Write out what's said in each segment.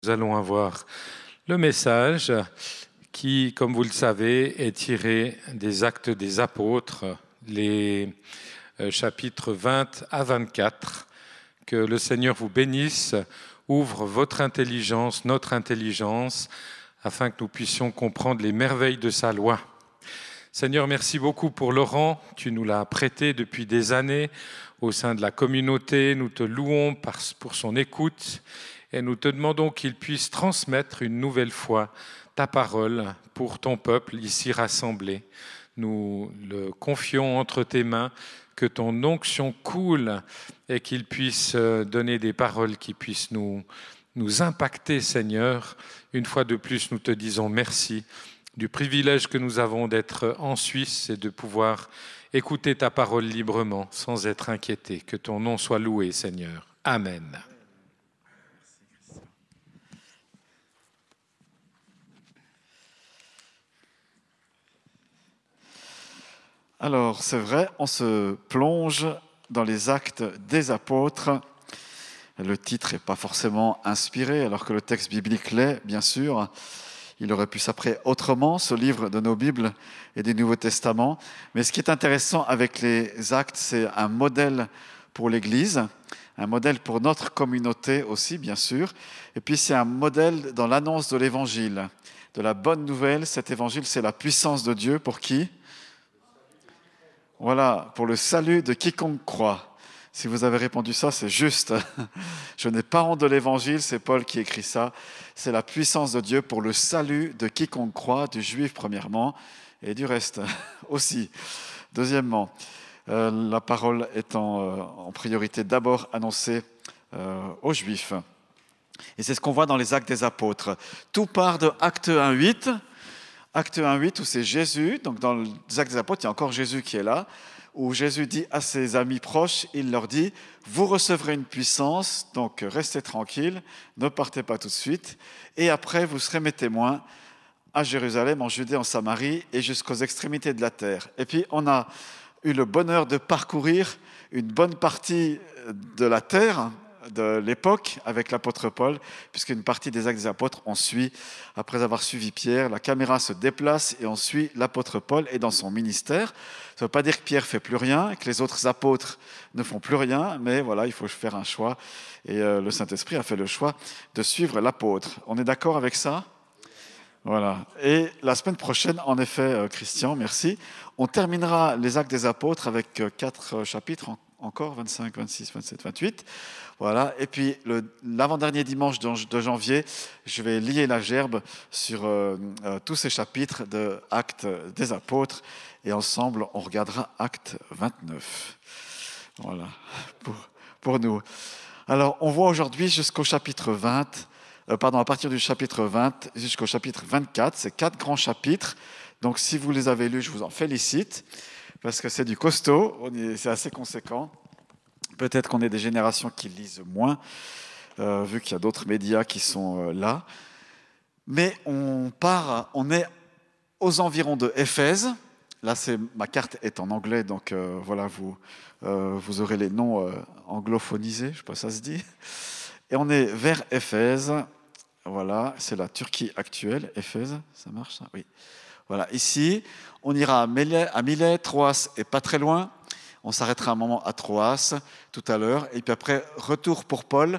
Nous allons avoir le message qui, comme vous le savez, est tiré des Actes des Apôtres, les chapitres 20 à 24. Que le Seigneur vous bénisse, ouvre votre intelligence, notre intelligence, afin que nous puissions comprendre les merveilles de sa loi. Seigneur, merci beaucoup pour Laurent, tu nous l'as prêté depuis des années au sein de la communauté. Nous te louons pour son écoute et nous te demandons qu'il puisse transmettre une nouvelle fois ta parole pour ton peuple ici rassemblé. Nous le confions entre tes mains, que ton onction coule et qu'il puisse donner des paroles qui puissent nous impacter, Seigneur. Une fois de plus, nous te disons merci du privilège que nous avons d'être en Suisse et de pouvoir écouter ta parole librement, sans être inquiétés. Que ton nom soit loué, Seigneur. Amen. Alors, c'est vrai, on se plonge dans les Actes des Apôtres. Le titre n'est pas forcément inspiré, alors que le texte biblique l'est, bien sûr. Il aurait pu s'appeler autrement, ce livre de nos Bibles et du Nouveau Testament. Mais ce qui est intéressant avec les Actes, c'est un modèle pour l'Église, un modèle pour notre communauté aussi, bien sûr. Et puis, c'est un modèle dans l'annonce de l'Évangile, de la bonne nouvelle. Cet Évangile, c'est la puissance de Dieu pour qui ? Voilà, pour le salut de quiconque croit. Si vous avez répondu ça, c'est juste. Je n'ai pas honte de l'Évangile, c'est Paul qui écrit ça. C'est la puissance de Dieu pour le salut de quiconque croit, du juif premièrement, et du reste aussi. Deuxièmement, la parole étant en priorité d'abord annoncée aux juifs. Et c'est ce qu'on voit dans les Actes des Apôtres. Tout part de Acte 1.8. Acte 1.8 où c'est Jésus, donc dans les Actes des Apôtres, il y a encore Jésus qui est là, où Jésus dit à ses amis proches, il leur dit « Vous recevrez une puissance, donc restez tranquilles, ne partez pas tout de suite, et après vous serez mes témoins à Jérusalem, en Judée, en Samarie et jusqu'aux extrémités de la terre. » Et puis on a eu le bonheur de parcourir une bonne partie de la terre, de l'époque avec l'apôtre Paul, puisqu'une partie des Actes des Apôtres, on suit, après avoir suivi Pierre, la caméra se déplace et on suit l'apôtre Paul et dans son ministère. Ça ne veut pas dire que Pierre ne fait plus rien, que les autres apôtres ne font plus rien, mais voilà, il faut faire un choix. Et le Saint-Esprit a fait le choix de suivre l'apôtre. On est d'accord avec ça ? Voilà. Et la semaine prochaine, en effet, Christian, merci, on terminera les Actes des Apôtres avec 4 chapitres encore, 25, 26, 27, 28. Voilà. Et puis, l'avant-dernier dimanche de janvier, je vais lier la gerbe sur tous ces chapitres de Actes des Apôtres. Et ensemble, on regardera Acte 29. Voilà, pour nous. Alors, on voit aujourd'hui jusqu'au chapitre 20, à partir du chapitre 20 jusqu'au chapitre 24, c'est 4 grands chapitres. Donc, si vous les avez lus, je vous en félicite, parce que c'est du costaud, c'est assez conséquent. Peut-être qu'on est des générations qui lisent moins, vu qu'il y a d'autres médias qui sont là. Mais on est aux environs de Éphèse. Là, ma carte est en anglais, donc voilà, vous aurez les noms anglophonisés, je ne sais pas si ça se dit. Et on est vers Éphèse. Voilà, c'est la Turquie actuelle, Éphèse, ça marche ça ? Oui. Voilà, ici, on ira à Milet, Troas et pas très loin. On s'arrêtera un moment à Troas tout à l'heure. Et puis après, retour pour Paul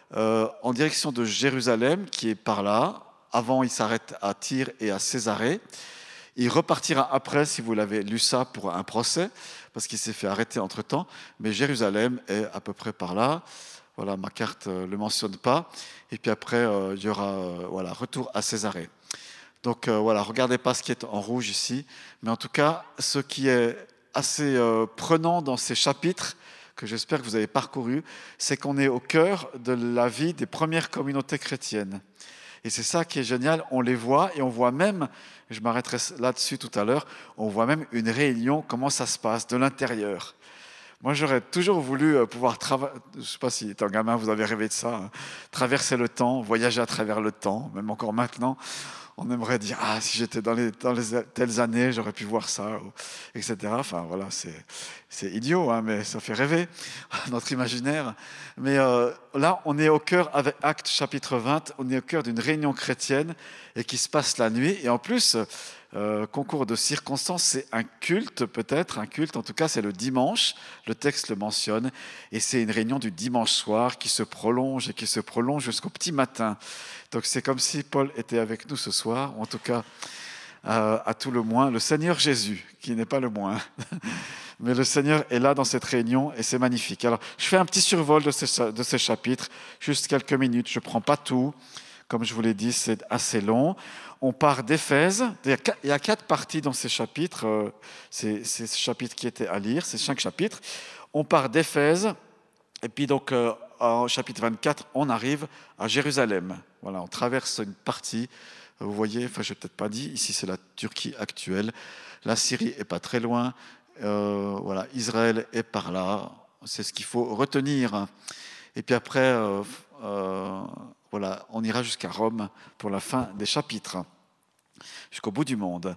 en direction de Jérusalem, qui est par là. Avant, il s'arrête à Tyr et à Césarée. Il repartira après, si vous l'avez lu ça, pour un procès, parce qu'il s'est fait arrêter entre-temps. Mais Jérusalem est à peu près par là. Voilà, ma carte ne le mentionne pas. Et puis après, il y aura retour à Césarée. Donc voilà, regardez pas ce qui est en rouge ici. Mais en tout cas, ce qui est assez prenant dans ces chapitres, que j'espère que vous avez parcouru, c'est qu'on est au cœur de la vie des premières communautés chrétiennes. Et c'est ça qui est génial, on les voit et on voit même, je m'arrêterai là-dessus tout à l'heure, on voit même une réunion, comment ça se passe de l'intérieur. Moi, j'aurais toujours voulu pouvoir je ne sais pas si étant gamin, vous avez rêvé de ça, traverser le temps, voyager à travers le temps, même encore maintenant. on aimerait dire, ah, si j'étais dans les telles années, j'aurais pu voir ça, etc. Enfin, voilà, c'est idiot, hein, mais ça fait rêver notre imaginaire. Mais là, on est au cœur, avec Actes chapitre 20, on est au cœur d'une réunion chrétienne et qui se passe la nuit. Et en plus, concours de circonstances, c'est un culte peut-être, un culte, en tout cas c'est le dimanche, le texte le mentionne, et c'est une réunion du dimanche soir qui se prolonge et qui se prolonge jusqu'au petit matin. Donc c'est comme si Paul était avec nous ce soir, ou en tout cas à tout le moins le Seigneur Jésus, qui n'est pas le moins. Mais le Seigneur est là dans cette réunion et c'est magnifique. Alors je fais un petit survol de ces chapitres, juste quelques minutes, je ne prends pas tout. Comme je vous l'ai dit, c'est assez long. On part d'Éphèse. Il y a 4 parties dans ces chapitres. C'est ces chapitres qui étaient à lire, c'est 5 chapitres. On part d'Éphèse. Et puis donc, au chapitre 24, on arrive à Jérusalem. Voilà, on traverse une partie. Vous voyez, enfin, je n'ai peut-être pas dit, ici c'est la Turquie actuelle. La Syrie n'est pas très loin. Voilà, Israël est par là. C'est ce qu'il faut retenir. Et puis après... voilà, on ira jusqu'à Rome pour la fin des chapitres, jusqu'au bout du monde.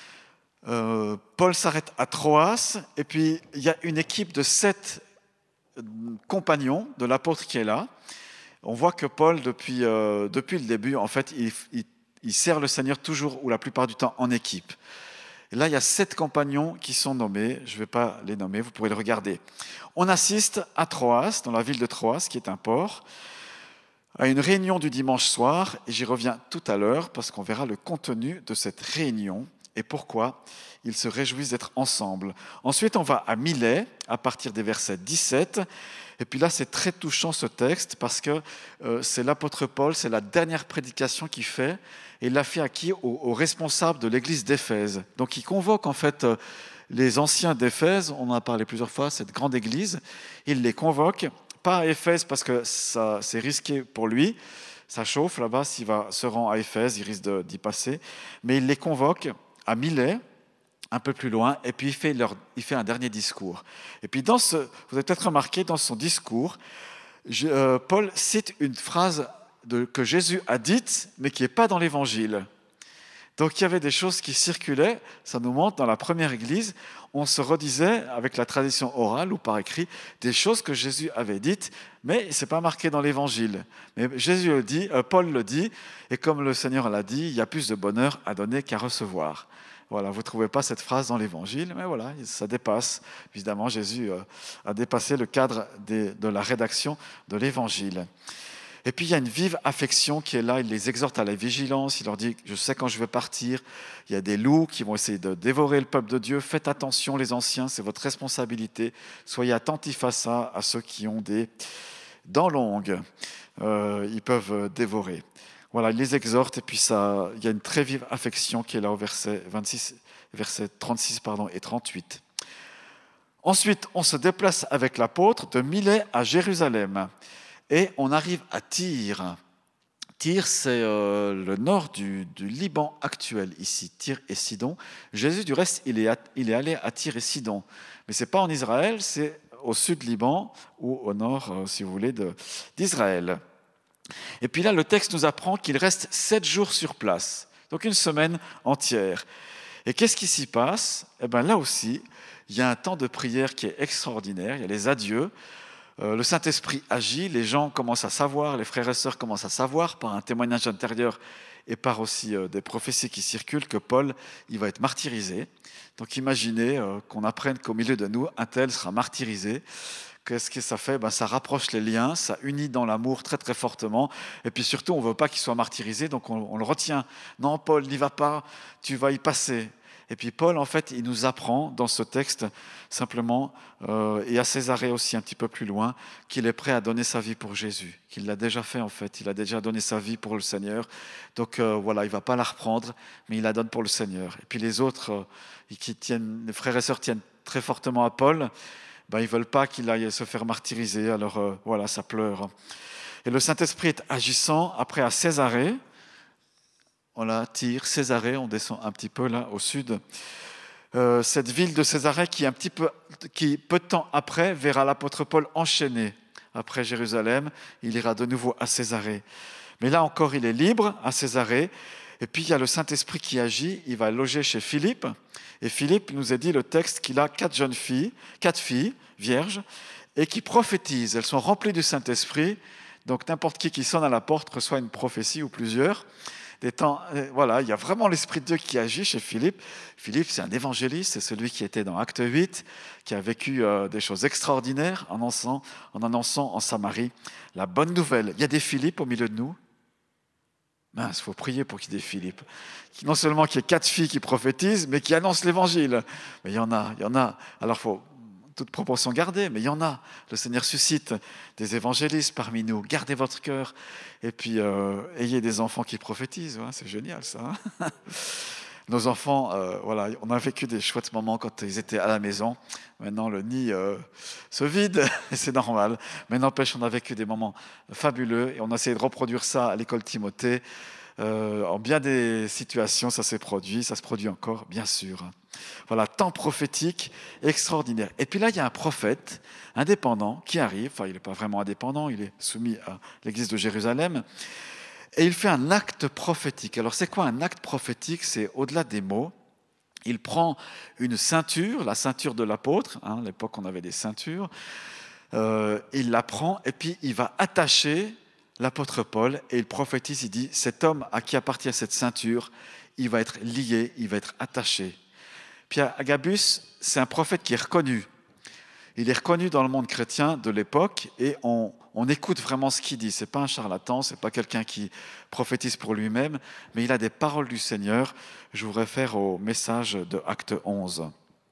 Paul s'arrête à Troas, et puis il y a une équipe de 7 compagnons de l'apôtre qui est là. On voit que Paul, depuis le début, en fait, il sert le Seigneur toujours, ou la plupart du temps, en équipe. Et là, il y a 7 compagnons qui sont nommés. Je ne vais pas les nommer, vous pourrez le regarder. On assiste à Troas, dans la ville de Troas, qui est un port, à une réunion du dimanche soir, et j'y reviens tout à l'heure parce qu'on verra le contenu de cette réunion et pourquoi ils se réjouissent d'être ensemble. Ensuite, on va à Milet, à partir des versets 17, et puis là, c'est très touchant ce texte parce que c'est l'apôtre Paul, c'est la dernière prédication qu'il fait, et il l'a fait à qui ? Aux responsables de l'église d'Éphèse. Donc il convoque en fait les anciens d'Éphèse, on en a parlé plusieurs fois, cette grande église, il les convoque, pas à Éphèse parce que ça, c'est risqué pour lui, ça chauffe là-bas, s'il va se rend à Éphèse, il risque d'y passer, mais il les convoque à Milet, un peu plus loin, et puis il fait un dernier discours. Et puis vous avez peut-être remarqué, dans son discours, Paul cite une phrase que Jésus a dite, mais qui n'est pas dans l'Évangile. Donc il y avait des choses qui circulaient, ça nous montre, dans la première église, on se redisait avec la tradition orale ou par écrit, des choses que Jésus avait dites, mais ce n'est pas marqué dans l'Évangile. Mais Jésus le dit, Paul le dit, et comme le Seigneur l'a dit, il y a plus de bonheur à donner qu'à recevoir. Voilà, vous ne trouvez pas cette phrase dans l'Évangile, mais voilà, ça dépasse. Évidemment, Jésus a dépassé le cadre de la rédaction de l'Évangile. Et puis il y a une vive affection qui est là, il les exhorte à la vigilance, il leur dit, je sais quand je vais partir, il y a des loups qui vont essayer de dévorer le peuple de Dieu, faites attention les anciens, c'est votre responsabilité, soyez attentifs à ça, à ceux qui ont des dents longues, ils peuvent dévorer. Voilà, il les exhorte et puis il y a une très vive affection qui est là au verset 36 et 38. Ensuite, on se déplace avec l'apôtre de Milet à Jérusalem. Et on arrive à Tyr. Tyr, c'est le nord du Liban actuel, ici, Tyr et Sidon. Jésus, du reste, il est allé à Tyr et Sidon. Mais ce n'est pas en Israël, c'est au sud du Liban, ou au nord, si vous voulez, d'Israël. Et puis là, le texte nous apprend qu'il reste 7 jours sur place, donc une semaine entière. Et qu'est-ce qui s'y passe ? Eh bien là aussi, il y a un temps de prière qui est extraordinaire, il y a les adieux. Le Saint-Esprit agit, les gens commencent à savoir, les frères et sœurs commencent à savoir par un témoignage intérieur et par aussi des prophéties qui circulent que Paul, il va être martyrisé. Donc imaginez qu'on apprenne qu'au milieu de nous, un tel sera martyrisé. Qu'est-ce que ça fait ? Ça rapproche les liens, ça unit dans l'amour très très fortement. Et puis surtout, on ne veut pas qu'il soit martyrisé, donc on le retient. Non, Paul, n'y va pas, tu vas y passer. Et puis Paul, en fait, il nous apprend dans ce texte simplement, et à Césarée aussi un petit peu plus loin, qu'il est prêt à donner sa vie pour Jésus, qu'il l'a déjà fait en fait, il a déjà donné sa vie pour le Seigneur. Donc voilà, il ne va pas la reprendre, mais il la donne pour le Seigneur. Et puis les autres, les frères et sœurs tiennent très fortement à Paul, ils ne veulent pas qu'il aille se faire martyriser, alors voilà, ça pleure. Et le Saint-Esprit est agissant, après à Césarée, voilà, Tyr, Césarée, on descend un petit peu là au sud. Cette ville de Césarée qui peu de temps après verra l'apôtre Paul enchaîné après Jérusalem, il ira de nouveau à Césarée. Mais là encore, il est libre à Césarée Et puis il y a le Saint-Esprit qui agit, il va loger chez Philippe. Et Philippe nous a dit le texte qu'il a 4 filles vierges, et qui prophétisent. Elles sont remplies du Saint-Esprit. Donc n'importe qui sonne à la porte reçoit une prophétie ou plusieurs. Voilà, il y a vraiment l'Esprit de Dieu qui agit chez Philippe. Philippe, c'est un évangéliste, c'est celui qui était dans Acte 8, qui a vécu des choses extraordinaires en annonçant en Samarie la bonne nouvelle. Il y a des Philippe au milieu de nous. Mince, il faut prier pour qu'il y ait des Philippe. Non seulement qu'il y ait 4 filles qui prophétisent, mais qui annoncent l'évangile. Mais il y en a. Alors il faut toute proportion garder, mais il y en a. Le Seigneur suscite des évangélistes parmi nous. Gardez votre cœur et puis ayez des enfants qui prophétisent. Ouais, c'est génial ça. Nos enfants, voilà, on a vécu des chouettes moments quand ils étaient à la maison. Maintenant, le nid se vide et c'est normal. Mais n'empêche, on a vécu des moments fabuleux et on a essayé de reproduire ça à l'école Timothée. En bien des situations, ça s'est produit, ça se produit encore, bien sûr. Voilà, temps prophétique extraordinaire. Et puis là, il y a un prophète indépendant qui arrive. Enfin, il n'est pas vraiment indépendant, il est soumis à l'église de Jérusalem. Et il fait un acte prophétique. Alors, c'est quoi un acte prophétique? C'est au-delà des mots. Il prend une ceinture, la ceinture de l'apôtre. À l'époque, on avait des ceintures. Il la prend et puis il va attacher l'apôtre Paul et il prophétise. Il dit, cet homme à qui appartient cette ceinture, il va être lié, il va être attaché. Puis Agabus, c'est un prophète qui est reconnu. Il est reconnu dans le monde chrétien de l'époque et on écoute vraiment ce qu'il dit. Ce n'est pas un charlatan, ce n'est pas quelqu'un qui prophétise pour lui-même, mais il a des paroles du Seigneur. Je vous réfère au message de Acte 11.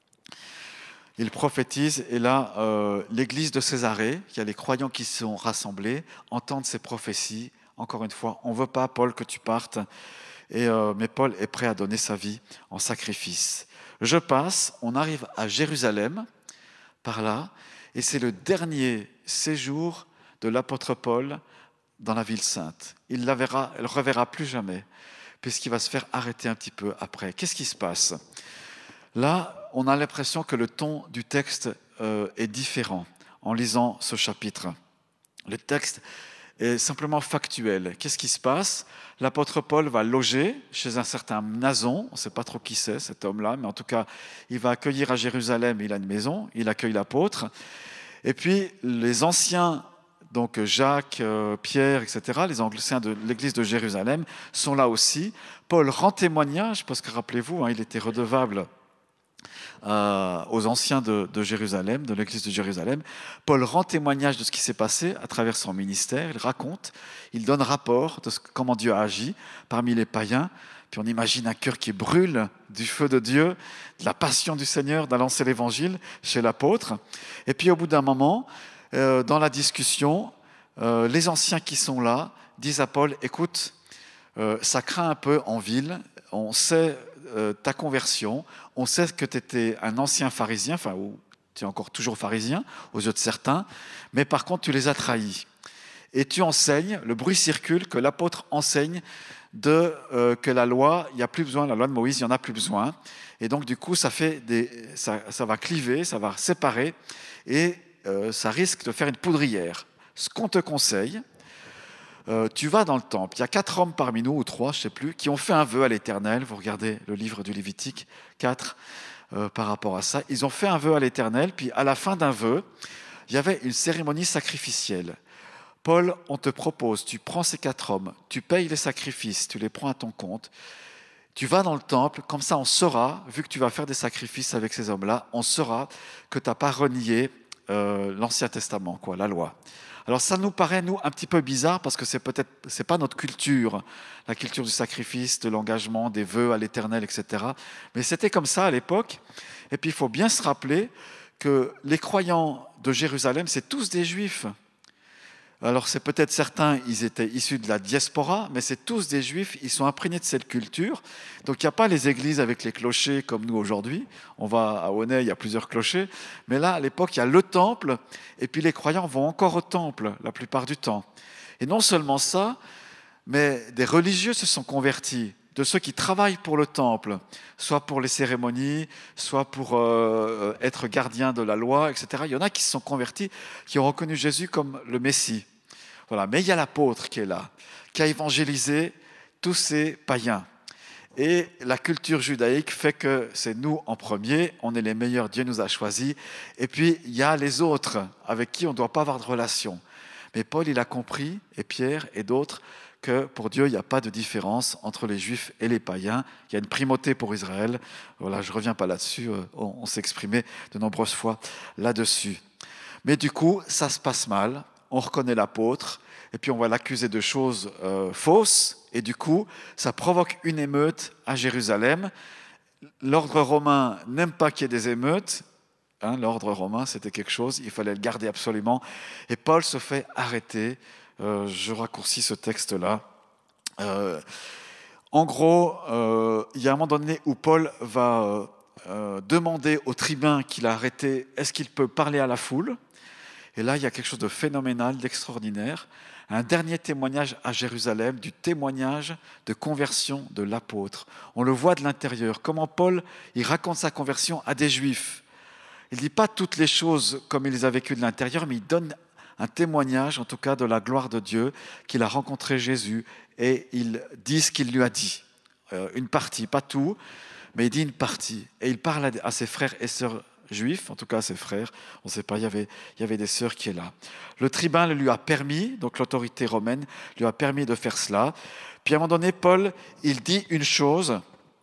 Il prophétise et là, l'église de Césarée, il y a les croyants qui sont rassemblés, entendent ces prophéties. Encore une fois, on ne veut pas, Paul, que tu partes, mais Paul est prêt à donner sa vie en sacrifice. Je passe, on arrive à Jérusalem, par là, et c'est le dernier séjour de l'apôtre Paul dans la ville sainte. Il la verra, elle ne reverra plus jamais, puisqu'il va se faire arrêter un petit peu après. Qu'est-ce qui se passe? Là, on a l'impression que le ton du texte est différent en lisant ce chapitre. Le texte est simplement factuel. Qu'est-ce qui se passe? L'apôtre Paul va loger chez un certain Mnason, on ne sait pas trop qui c'est cet homme-là, mais en tout cas, il va accueillir à Jérusalem, il a une maison, il accueille l'apôtre. Et puis, les anciens, donc Jacques, Pierre, etc., les anciens de l'église de Jérusalem, sont là aussi. Paul rend témoignage, parce que rappelez-vous, il était redevable aux anciens de Jérusalem, de l'église de Jérusalem. Paul rend témoignage de ce qui s'est passé à travers son ministère, il raconte, il donne rapport de comment Dieu a agi parmi les païens, puis on imagine un cœur qui brûle du feu de Dieu, de la passion du Seigneur d'annoncer l'évangile chez l'apôtre. Et puis au bout d'un moment, dans la discussion, les anciens qui sont là disent à Paul, écoute, ça craint un peu en ville, on sait ta conversion, on sait que tu étais un ancien pharisien, enfin, ou tu es encore toujours pharisien aux yeux de certains, mais par contre tu les as trahis. Et tu enseignes, le bruit circule, que l'apôtre enseigne que la loi, il n'y a plus besoin, la loi de Moïse, il n'y en a plus besoin. Et donc du coup, ça va cliver, ça va séparer, et ça risque de faire une poudrière. Ce qu'on te conseille, tu vas dans le temple, il y a 4 hommes parmi nous, ou 3, je ne sais plus, qui ont fait un vœu à l'Éternel. Vous regardez le livre du Lévitique 4 par rapport à ça. Ils ont fait un vœu à l'Éternel, puis à la fin d'un vœu, il y avait une cérémonie sacrificielle. Paul, on te propose, tu prends ces 4 hommes, tu payes les sacrifices, tu les prends à ton compte, tu vas dans le temple, comme ça on saura, vu que tu vas faire des sacrifices avec ces hommes-là, on saura que tu n'as pas renié l'Ancien Testament, la loi. Alors ça nous paraît, nous, un petit peu bizarre parce que c'est pas notre culture, la culture du sacrifice, de l'engagement, des vœux à l'Éternel, etc. Mais c'était comme ça à l'époque. Et puis il faut bien se rappeler que les croyants de Jérusalem, c'est tous des Juifs. Alors c'est peut-être certains, ils étaient issus de la diaspora, mais c'est tous des Juifs, ils sont imprégnés de cette culture. Donc il n'y a pas les églises avec les clochers comme nous aujourd'hui. On va à Honnay, il y a plusieurs clochers. Mais là, à l'époque, il y a le temple, et puis les croyants vont encore au temple la plupart du temps. Et non seulement ça, mais des religieux se sont convertis, de ceux qui travaillent pour le temple, soit pour les cérémonies, soit pour être gardiens de la loi, etc. Il y en a qui se sont convertis, qui ont reconnu Jésus comme le Messie. Voilà. Mais il y a l'apôtre qui est là, qui a évangélisé tous ces païens. Et la culture judaïque fait que c'est nous en premier, on est les meilleurs, Dieu nous a choisis. Et puis, il y a les autres avec qui on ne doit pas avoir de relation. Mais Paul, il a compris, et Pierre et d'autres, que pour Dieu, il n'y a pas de différence entre les Juifs et les païens. Il y a une primauté pour Israël. Voilà, je ne reviens pas là-dessus, on s'est exprimé de nombreuses fois là-dessus. Mais du coup, ça se passe mal, on reconnaît l'apôtre, et puis on va l'accuser de choses fausses, et du coup, ça provoque une émeute à Jérusalem. L'ordre romain n'aime pas qu'il y ait des émeutes. L'ordre romain, c'était quelque chose, il fallait le garder absolument. Et Paul se fait arrêter. Je raccourcis ce texte-là. En gros, il y a un moment donné où Paul va demander au tribun qu'il a arrêté, est-ce qu'il peut parler à la foule? Et là, il y a quelque chose de phénoménal, d'extraordinaire. Un dernier témoignage à Jérusalem, du témoignage de conversion de l'apôtre. On le voit de l'intérieur. Comment Paul, il raconte sa conversion à des Juifs. Il ne dit pas toutes les choses comme il les a vécues de l'intérieur, mais il donne un témoignage, en tout cas, de la gloire de Dieu, qu'il a rencontré Jésus, et il dit ce qu'il lui a dit. Une partie, pas tout, mais il dit une partie. Et il parle à ses frères et sœurs juifs, en tout cas à ses frères, on ne sait pas, il y avait des sœurs qui est là. Le tribun lui a permis, donc l'autorité romaine lui a permis de faire cela. Puis à un moment donné, Paul, il dit une chose,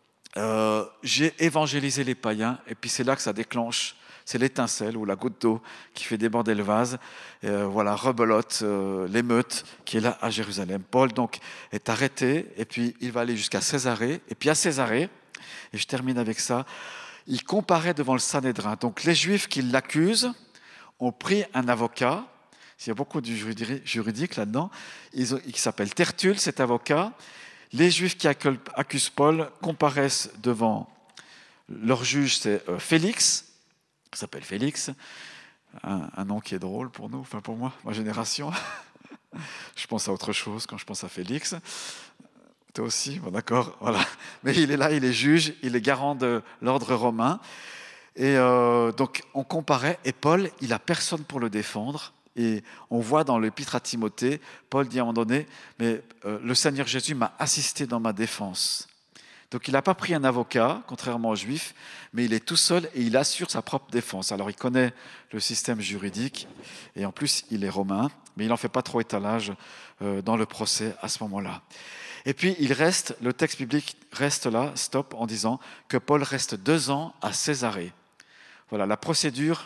j'ai évangélisé les païens, et puis c'est là que ça déclenche, c'est l'étincelle ou la goutte d'eau qui fait déborder le vase, voilà, rebelote, l'émeute qui est là à Jérusalem. Paul donc est arrêté, et puis il va aller jusqu'à Césarée, et puis à Césarée, et je termine avec ça, il comparaît devant le Sanhédrin. Donc les Juifs qui l'accusent ont pris un avocat, il y a beaucoup du juridique là-dedans, il s'appelle Tertulle, cet avocat. Les Juifs qui accusent Paul comparaissent devant leur juge, c'est Félix, il s'appelle Félix, un nom qui est drôle pour nous, enfin pour moi, ma génération. Je pense à autre chose quand je pense à Félix. Toi aussi, bon, d'accord, voilà. Mais il est là, il est juge, il est garant de l'ordre romain. Et donc, on comparait, et Paul, il n'a personne pour le défendre. Et on voit dans l'épître à Timothée, Paul dit à un moment donné, mais le Seigneur Jésus m'a assisté dans ma défense. Donc, il n'a pas pris un avocat, contrairement aux Juifs, mais il est tout seul et il assure sa propre défense. Alors, il connaît le système juridique, et en plus, il est romain, mais il n'en fait pas trop étalage dans le procès à ce moment-là. Et puis, le texte biblique reste là, stop, en disant que Paul reste 2 ans à Césarée. Voilà, la procédure,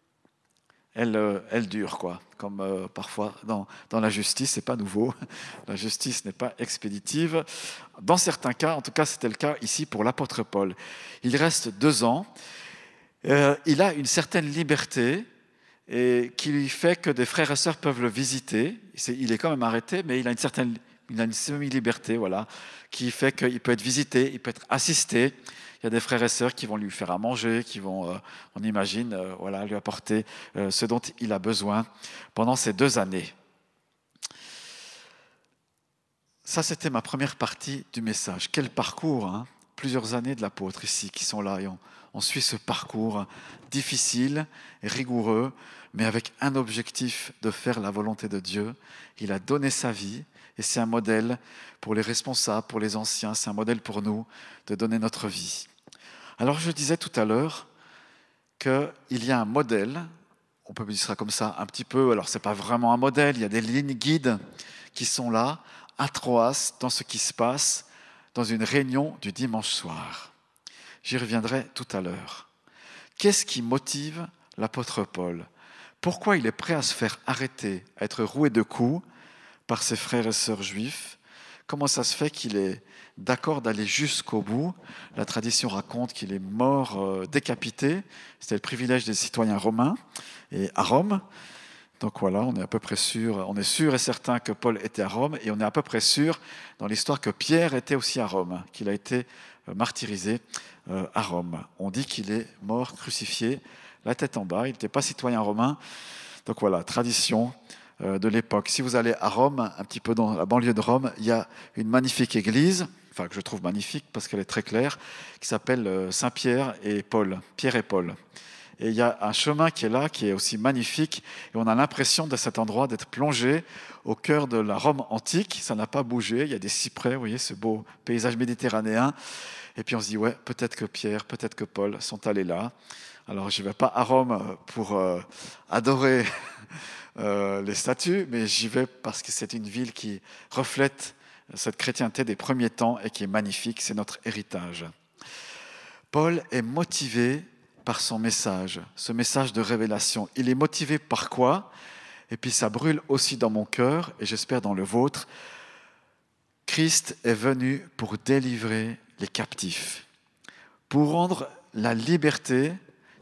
elle dure, quoi. Comme parfois dans la justice, c'est pas nouveau. La justice n'est pas expéditive. Dans certains cas, en tout cas, c'était le cas ici pour l'apôtre Paul. Il reste 2 ans. Il a une certaine liberté et qui fait que des frères et sœurs peuvent le visiter. Il est quand même arrêté, mais il a une semi-liberté, voilà, qui fait qu'il peut être visité, il peut être assisté. Il y a des frères et sœurs qui vont lui faire à manger, qui vont, on imagine, voilà, lui apporter ce dont il a besoin pendant ces 2 années. Ça, c'était ma première partie du message. Quel parcours, hein? Plusieurs années de l'apôtre ici qui sont là. Et on suit ce parcours difficile et rigoureux, mais avec un objectif de faire la volonté de Dieu. Il a donné sa vie. Et c'est un modèle pour les responsables, pour les anciens, c'est un modèle pour nous de donner notre vie. Alors je disais tout à l'heure qu'il y a un modèle, on peut dire ça comme ça un petit peu, alors ce n'est pas vraiment un modèle, il y a des lignes guides qui sont là, à Troas, dans ce qui se passe dans une réunion du dimanche soir. J'y reviendrai tout à l'heure. Qu'est-ce qui motive l'apôtre Paul? Pourquoi il est prêt à se faire arrêter, à être roué de coups par ses frères et sœurs juifs? Comment ça se fait qu'il est d'accord d'aller jusqu'au bout? La tradition raconte qu'il est mort décapité. C'était le privilège des citoyens romains et à Rome. Donc voilà, on est à peu près sûr, on est sûr et certain que Paul était à Rome, et on est à peu près sûr dans l'histoire que Pierre était aussi à Rome, qu'il a été martyrisé à Rome. On dit qu'il est mort crucifié, la tête en bas. Il n'était pas citoyen romain. Donc voilà, tradition de l'époque. Si vous allez à Rome, un petit peu dans la banlieue de Rome, il y a une magnifique église, enfin que je trouve magnifique parce qu'elle est très claire, qui s'appelle Saint-Pierre et Paul, Pierre et Paul. Et il y a un chemin qui est là, qui est aussi magnifique. Et on a l'impression de cet endroit d'être plongé au cœur de la Rome antique. Ça n'a pas bougé. Il y a des cyprès, vous voyez, ce beau paysage méditerranéen. Et puis on se dit, ouais, peut-être que Pierre, peut-être que Paul sont allés là. Alors je ne vais pas à Rome pour adorer les statues, mais j'y vais parce que c'est une ville qui reflète cette chrétienté des premiers temps et qui est magnifique. C'est notre héritage. Paul est motivé par son message, ce message de révélation. Il est motivé par quoi? Et puis ça brûle aussi dans mon cœur, et j'espère dans le vôtre. Christ est venu pour délivrer les captifs, pour rendre la liberté.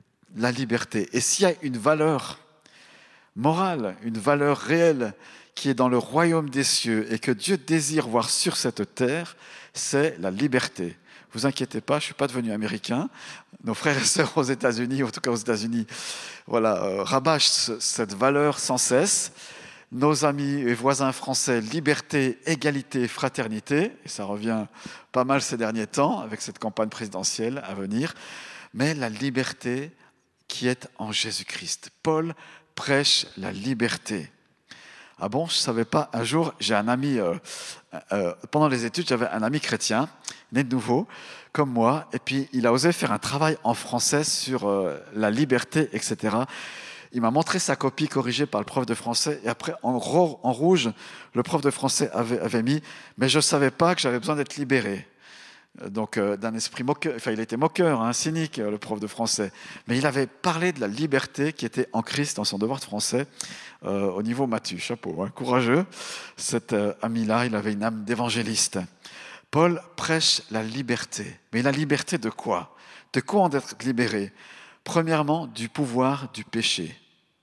Et s'il y a une valeur morale, une valeur réelle qui est dans le royaume des cieux et que Dieu désire voir sur cette terre, c'est la liberté. Vous inquiétez pas, je ne suis pas devenu américain. Nos frères et sœurs aux États-Unis, en tout cas aux États-Unis, voilà, rabâchent cette valeur sans cesse. Nos amis et voisins français, liberté, égalité, fraternité, et ça revient pas mal ces derniers temps avec cette campagne présidentielle à venir, mais la liberté qui est en Jésus-Christ. Paul prêche la liberté. Ah bon, je ne savais pas. Un jour, j'ai un ami, pendant les études, j'avais un ami chrétien, né de nouveau, comme moi, et puis il a osé faire un travail en français sur la liberté, etc. Il m'a montré sa copie corrigée par le prof de français, et après, en rouge, le prof de français avait mis « Mais je ne savais pas que j'avais besoin d'être libéré ». Donc d'un esprit moqueur, enfin il était moqueur, hein, cynique, le prof de français, mais il avait parlé de la liberté qui était en Christ dans son devoir de français au niveau Matthieu, chapeau, hein, courageux. Cet ami-là, il avait une âme d'évangéliste. Paul prêche la liberté, mais la liberté de quoi? De quoi en être libéré? Premièrement, du pouvoir du péché.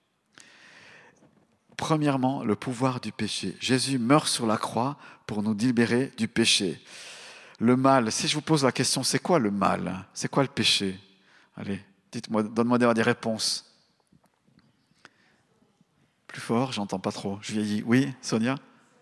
Premièrement, le pouvoir du péché. Jésus meurt sur la croix pour nous libérer du péché. Le mal, si je vous pose la question, c'est quoi le mal? C'est quoi le péché? Allez, dites-moi, donne-moi des réponses. Plus fort, j'entends pas trop, je vieillis. Oui, Sonia?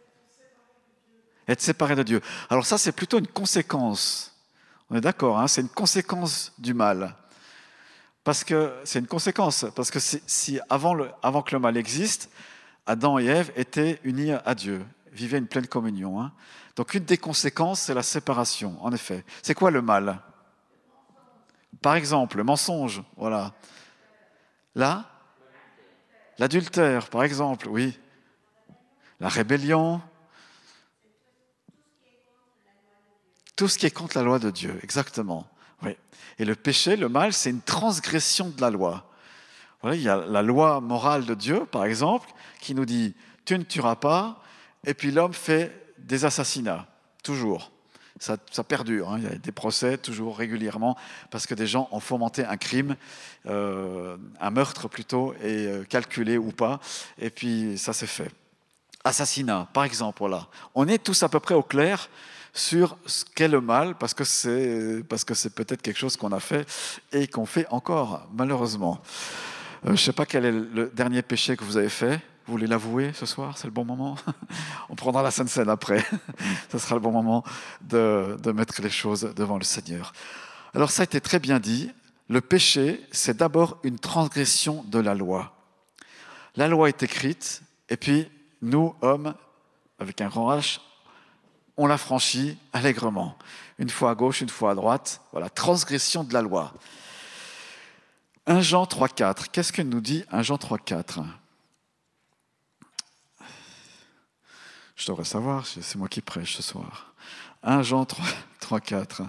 Être séparé de Dieu. Alors ça, c'est plutôt une conséquence. On est d'accord, hein, c'est une conséquence du mal. Parce que c'est une conséquence. Parce que si avant que le mal existe, Adam et Ève étaient unis à Dieu, vivaient une pleine communion. Hein. Donc une des conséquences, c'est la séparation, en effet. C'est quoi le mal? Par exemple, le mensonge, voilà. Là, l'adultère, par exemple, oui. La rébellion. Tout ce qui est contre la loi de Dieu, exactement. Oui. Et le péché, le mal, c'est une transgression de la loi. Voilà, il y a la loi morale de Dieu, par exemple, qui nous dit « tu ne tueras pas », et puis l'homme fait des assassinats, toujours. Ça perdure, hein. Il y a des procès, toujours, régulièrement, parce que des gens ont fomenté un crime, un meurtre plutôt, et calculé ou pas, et puis ça s'est fait. Assassinat, par exemple, voilà. On est tous à peu près au clair sur ce qu'est le mal, parce que c'est peut-être quelque chose qu'on a fait et qu'on fait encore, malheureusement. Je ne sais pas quel est le dernier péché que vous avez fait. Vous voulez l'avouer ce soir? C'est le bon moment? On prendra la Sainte Seine après. Ce sera le bon moment de mettre les choses devant le Seigneur. Alors ça a été très bien dit. Le péché, c'est d'abord une transgression de la loi. La loi est écrite, et puis nous, hommes, avec un grand H, on la franchit allègrement. Une fois à gauche, une fois à droite. Voilà, transgression de la loi. 1 Jean 3,4. Qu'est-ce que nous dit 1 Jean 3,4? Je devrais savoir, c'est moi qui prêche ce soir. 1 Jean 3,4.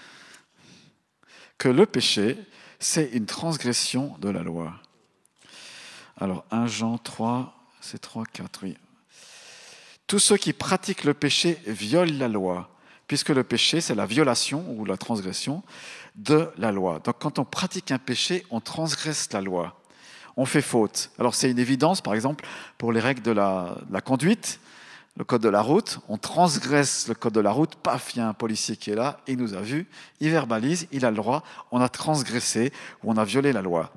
Que le péché, c'est une transgression de la loi. Alors 1 Jean 3, c'est 3,4, oui. Tous ceux qui pratiquent le péché violent la loi, puisque le péché, c'est la violation ou la transgression de la loi. Donc quand on pratique un péché, on transgresse la loi. On fait faute. Alors c'est une évidence, par exemple, pour les règles de la conduite, le code de la route. On transgresse le code de la route, paf, il y a un policier qui est là, il nous a vus, il verbalise, il a le droit, on a transgressé ou on a violé la loi.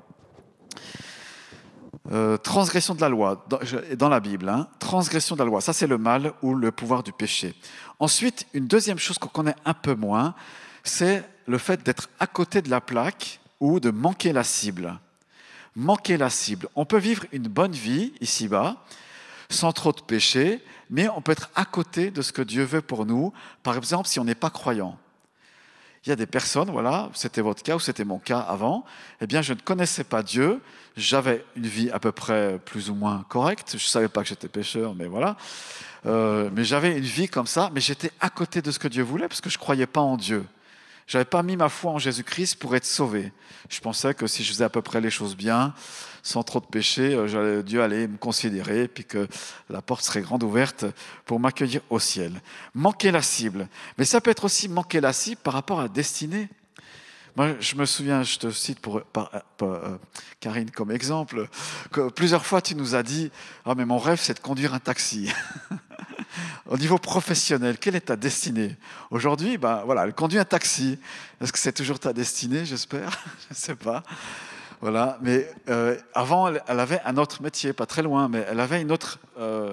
Transgression de la loi, dans la Bible, hein, transgression de la loi, ça c'est le mal ou le pouvoir du péché. Ensuite, une deuxième chose qu'on connaît un peu moins, c'est le fait d'être à côté de la plaque ou de manquer la cible. manquer la cible. On peut vivre une bonne vie ici-bas, sans trop de péché, mais on peut être à côté de ce que Dieu veut pour nous, par exemple si on n'est pas croyant. Il y a des personnes, voilà, c'était votre cas ou c'était mon cas avant, eh bien je ne connaissais pas Dieu, j'avais une vie à peu près plus ou moins correcte, je ne savais pas que j'étais pécheur, mais voilà, mais j'avais une vie comme ça, mais j'étais à côté de ce que Dieu voulait parce que je ne croyais pas en Dieu. Je n'avais pas mis ma foi en Jésus-Christ pour être sauvé. Je pensais que si je faisais à peu près les choses bien, sans trop de péché, Dieu allait me considérer et puis que la porte serait grande ouverte pour m'accueillir au ciel. Manquer la cible. Mais ça peut être aussi manquer la cible par rapport à la destinée. Moi, je me souviens, je te cite Karine comme exemple, que plusieurs fois tu nous as dit « Ah, mais mon rêve, c'est de conduire un taxi ». Au niveau professionnel, quelle est ta destinée? Aujourd'hui, voilà, elle conduit un taxi. Est-ce que c'est toujours ta destinée, j'espère? Je ne sais pas. Voilà. Mais avant, elle avait un autre métier, pas très loin, mais elle avait une autre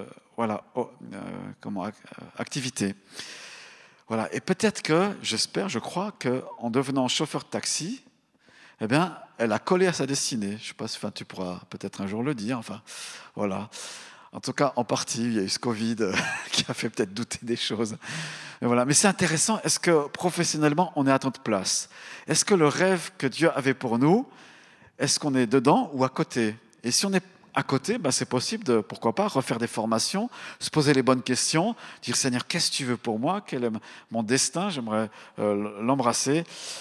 activité. Voilà. Et peut-être que, j'espère, je crois qu'en devenant chauffeur de taxi, eh bien, elle a collé à sa destinée. Je ne sais pas, tu pourras peut-être un jour le dire. Enfin, voilà. En tout cas, en partie, il y a eu ce Covid qui a fait peut-être douter des choses. Mais voilà. Mais c'est intéressant, est-ce que professionnellement, on est à notre place? Est-ce que le rêve que Dieu avait pour nous, est-ce qu'on est dedans ou à côté? Et si on est à côté, c'est possible de, pourquoi pas, refaire des formations, se poser les bonnes questions, dire Seigneur, qu'est-ce que tu veux pour moi? Quel est mon destin? J'aimerais l'embrasser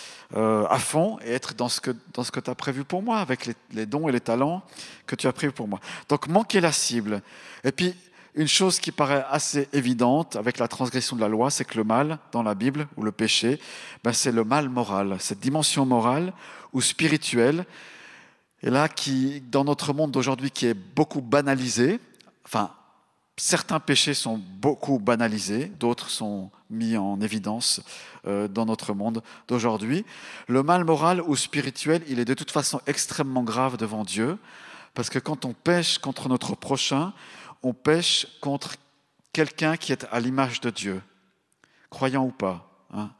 à fond et être dans ce que tu as prévu pour moi, avec les dons et les talents que tu as prévus pour moi. Donc, manquer la cible. Et puis, une chose qui paraît assez évidente avec la transgression de la loi, c'est que le mal dans la Bible, ou le péché, c'est le mal moral, cette dimension morale ou spirituelle, et là, dans notre monde d'aujourd'hui qui est beaucoup banalisé, enfin, certains péchés sont beaucoup banalisés, d'autres sont mis en évidence dans notre monde d'aujourd'hui. Le mal moral ou spirituel, il est de toute façon extrêmement grave devant Dieu, parce que quand on pêche contre notre prochain, on pêche contre quelqu'un qui est à l'image de Dieu, croyant ou pas.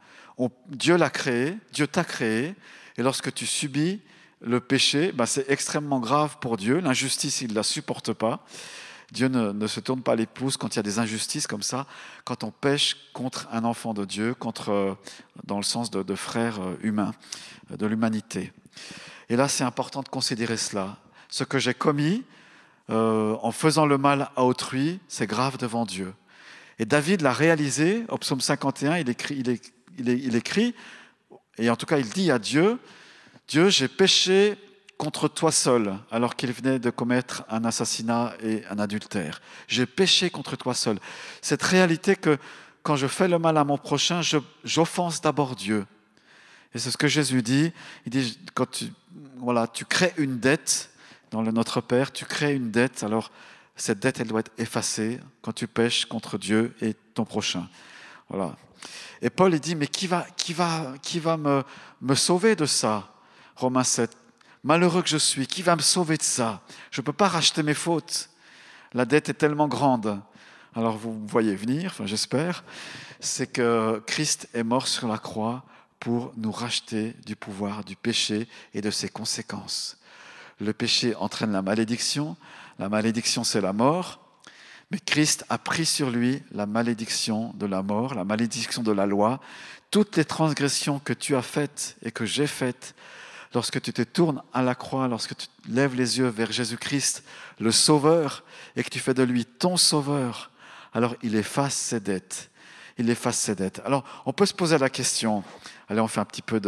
Dieu l'a créé, Dieu t'a créé, et lorsque tu subis le péché, c'est extrêmement grave pour Dieu. L'injustice, il ne la supporte pas. Dieu ne se tourne pas les pouces quand il y a des injustices comme ça, quand on pêche contre un enfant de Dieu, dans le sens de frères humains, de l'humanité. Et là, c'est important de considérer cela. Ce que j'ai commis en faisant le mal à autrui, c'est grave devant Dieu. Et David l'a réalisé, au psaume 51, il écrit, et en tout cas il dit à Dieu, Dieu, j'ai péché contre toi seul, alors qu'il venait de commettre un assassinat et un adultère. J'ai péché contre toi seul. Cette réalité que quand je fais le mal à mon prochain, j'offense d'abord Dieu. Et c'est ce que Jésus dit. Il dit, quand tu crées une dette, dans le Notre Père, tu crées une dette, alors cette dette, elle doit être effacée quand tu pêches contre Dieu et ton prochain. Voilà. Et Paul, il dit, mais qui va me sauver de ça? Romains 7. Malheureux que je suis, qui va me sauver de ça? Je ne peux pas racheter mes fautes. La dette est tellement grande. Alors vous voyez venir, j'espère, c'est que Christ est mort sur la croix pour nous racheter du pouvoir du péché et de ses conséquences. Le péché entraîne la malédiction c'est la mort, mais Christ a pris sur lui la malédiction de la mort, la malédiction de la loi, toutes les transgressions que tu as faites et que j'ai faites. Lorsque tu te tournes à la croix, lorsque tu lèves les yeux vers Jésus-Christ, le Sauveur, et que tu fais de lui ton Sauveur, alors il efface ses dettes. Alors, on peut se poser la question, allez, on fait un petit peu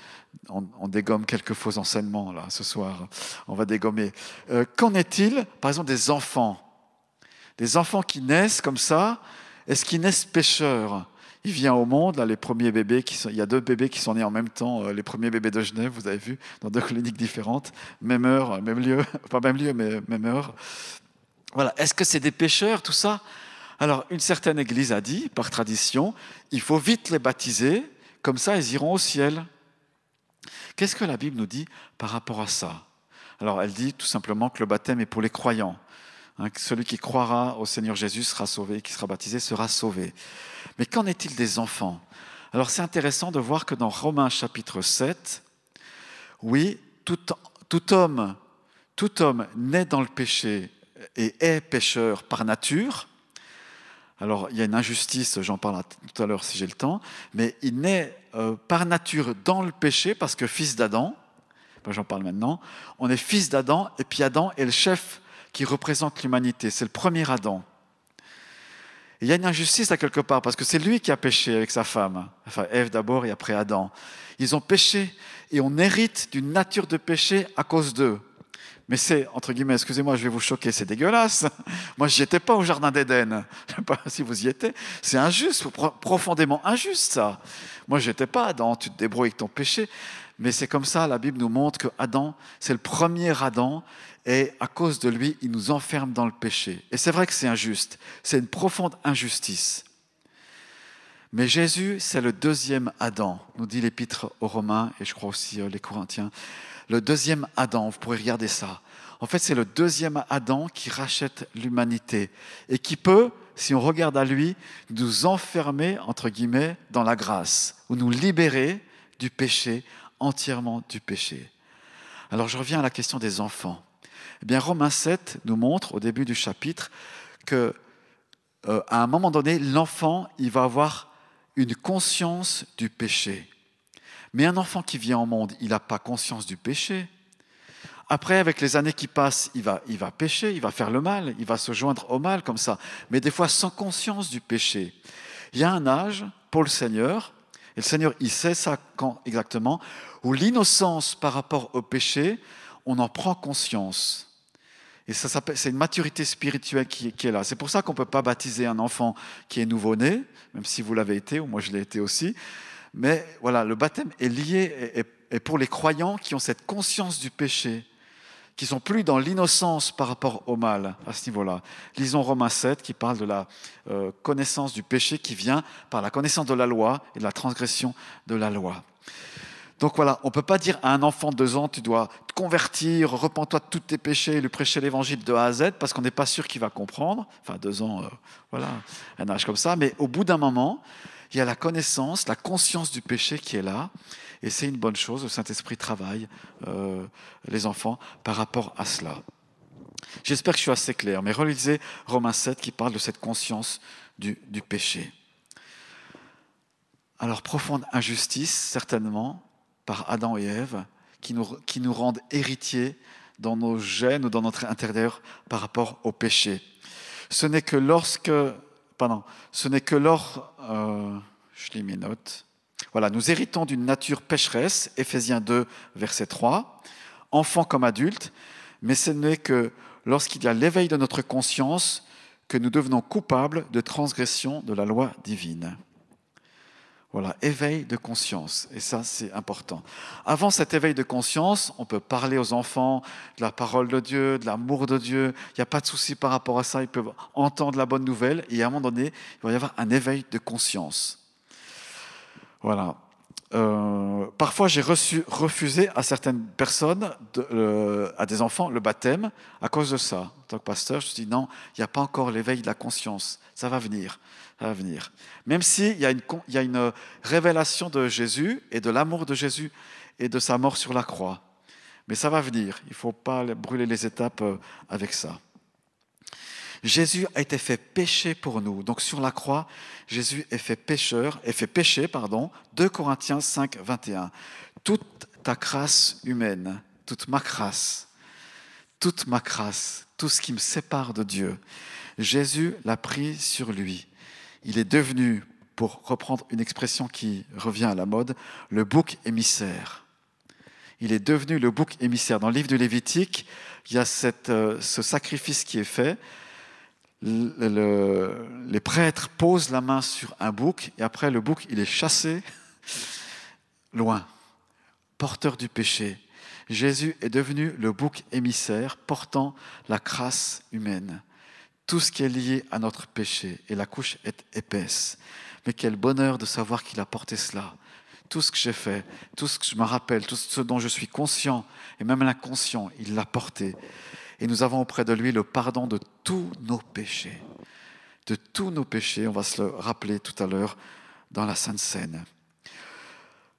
on dégomme quelques faux enseignements, là, ce soir. On va dégommer. Qu'en est-il, par exemple, des enfants? Des enfants qui naissent comme ça, est-ce qu'ils naissent pécheurs? Il vient au monde, là, les premiers bébés, il y a 2 bébés qui sont nés en même temps, les premiers bébés de Genève, vous avez vu, dans 2 cliniques différentes, même heure, même lieu, pas même lieu, mais même heure. Voilà, est-ce que c'est des pécheurs, tout ça? Alors, une certaine église a dit, par tradition, il faut vite les baptiser, comme ça ils iront au ciel. Qu'est-ce que la Bible nous dit par rapport à ça? Alors, elle dit tout simplement que le baptême est pour les croyants. Celui qui croira au Seigneur Jésus sera sauvé, qui sera baptisé sera sauvé. Mais qu'en est-il des enfants? Alors c'est intéressant de voir que dans Romains chapitre 7, oui, tout homme, tout homme naît dans le péché et est pécheur par nature. Alors, il y a une injustice, j'en parle tout à l'heure si j'ai le temps, mais il naît par nature dans le péché parce que fils d'Adam, j'en parle maintenant, on est fils d'Adam et puis Adam est le chef qui représente l'humanité, c'est le premier Adam. Et il y a une injustice à quelque part parce que c'est lui qui a péché avec sa femme, enfin Ève d'abord et après Adam. Ils ont péché et on hérite d'une nature de péché à cause d'eux. Mais c'est, entre guillemets, excusez-moi, je vais vous choquer, c'est dégueulasse. Moi, je n'y étais pas au Jardin d'Éden. Je ne sais pas si vous y étiez. C'est injuste, profondément injuste, ça. Moi, je n'étais pas Adam, tu te débrouilles avec ton péché. Mais c'est comme ça, la Bible nous montre que Adam, c'est le premier Adam, et à cause de lui, il nous enferme dans le péché. Et c'est vrai que c'est injuste. C'est une profonde injustice. Mais Jésus, c'est le deuxième Adam, nous dit l'Épître aux Romains, et je crois aussi les Corinthiens. Le deuxième Adam, vous pourrez regarder ça. En fait, c'est le deuxième Adam qui rachète l'humanité et qui peut, si on regarde à lui, nous enfermer, entre guillemets, dans la grâce, ou nous libérer du péché, entièrement du péché. Alors, je reviens à la question des enfants. Eh bien, Romains 7 nous montre, au début du chapitre, qu'à un moment donné, l'enfant, il va avoir une conscience du péché. Mais un enfant qui vient au monde, il n'a pas conscience du péché. Après, avec les années qui passent, il va pécher, il va faire le mal, il va se joindre au mal comme ça, mais des fois sans conscience du péché. Il y a un âge pour le Seigneur, et le Seigneur, il sait ça quand exactement, où l'innocence par rapport au péché, on en prend conscience. Et ça s'appelle, c'est une maturité spirituelle qui est là. C'est pour ça qu'on ne peut pas baptiser un enfant qui est nouveau-né, même si vous l'avez été, ou moi je l'ai été aussi. Mais voilà, le baptême est lié et pour les croyants qui ont cette conscience du péché, qui ne sont plus dans l'innocence par rapport au mal à ce niveau-là. Lisons Romains 7 qui parle de la connaissance du péché qui vient par la connaissance de la loi et de la transgression de la loi. Donc voilà, on ne peut pas dire à un enfant de 2 ans, tu dois te convertir, repens-toi de tous tes péchés, lui prêcher l'évangile de A à Z, parce qu'on n'est pas sûr qu'il va comprendre. Enfin, 2 ans, voilà, un âge comme ça. Mais au bout d'un moment, il y a la connaissance, la conscience du péché qui est là. Et c'est une bonne chose, le Saint-Esprit travaille les enfants par rapport à cela. J'espère que je suis assez clair, mais relisez Romains 7 qui parle de cette conscience du péché. Alors, profonde injustice, certainement, par Adam et Ève, qui nous rendent héritiers dans nos gènes ou dans notre intérieur par rapport au péché. Ce n'est que je lis mes notes. Voilà, nous héritons d'une nature pécheresse, Éphésiens 2, verset 3, enfants comme adultes, mais ce n'est que lorsqu'il y a l'éveil de notre conscience que nous devenons coupables de transgression de la loi divine. Voilà, éveil de conscience, et ça c'est important. Avant cet éveil de conscience, on peut parler aux enfants de la parole de Dieu, de l'amour de Dieu, il n'y a pas de souci par rapport à ça, ils peuvent entendre la bonne nouvelle, et à un moment donné, il va y avoir un éveil de conscience. Voilà. Parfois, j'ai refusé à certaines personnes, à des enfants, le baptême à cause de ça. En tant que pasteur, je me dis non, il n'y a pas encore l'éveil de la conscience. Ça va venir. Ça va venir. Même s'il y a une révélation de Jésus et de l'amour de Jésus et de sa mort sur la croix. Mais ça va venir. Il ne faut pas brûler les étapes avec ça. Jésus a été fait péché pour nous. Donc sur la croix, Jésus est fait péché. 2 Corinthiens 5, 21. Toute ta crasse humaine, toute ma crasse, tout ce qui me sépare de Dieu, Jésus l'a pris sur lui. Il est devenu, pour reprendre une expression qui revient à la mode, le bouc émissaire. Il est devenu le bouc émissaire. Dans le livre du Lévitique, il y a ce sacrifice qui est fait. Les prêtres posent la main sur un bouc et après le bouc il est chassé loin, porteur du péché. Jésus est devenu le bouc émissaire portant la crasse humaine, tout ce qui est lié à notre péché, et la couche est épaisse. Mais quel bonheur de savoir qu'il a porté cela. Tout ce que j'ai fait, tout ce que je me rappelle, tout ce dont je suis conscient et même l'inconscient, il l'a porté. Et nous avons auprès de lui le pardon de tous nos péchés. De tous nos péchés, on va se le rappeler tout à l'heure dans la Sainte Seine.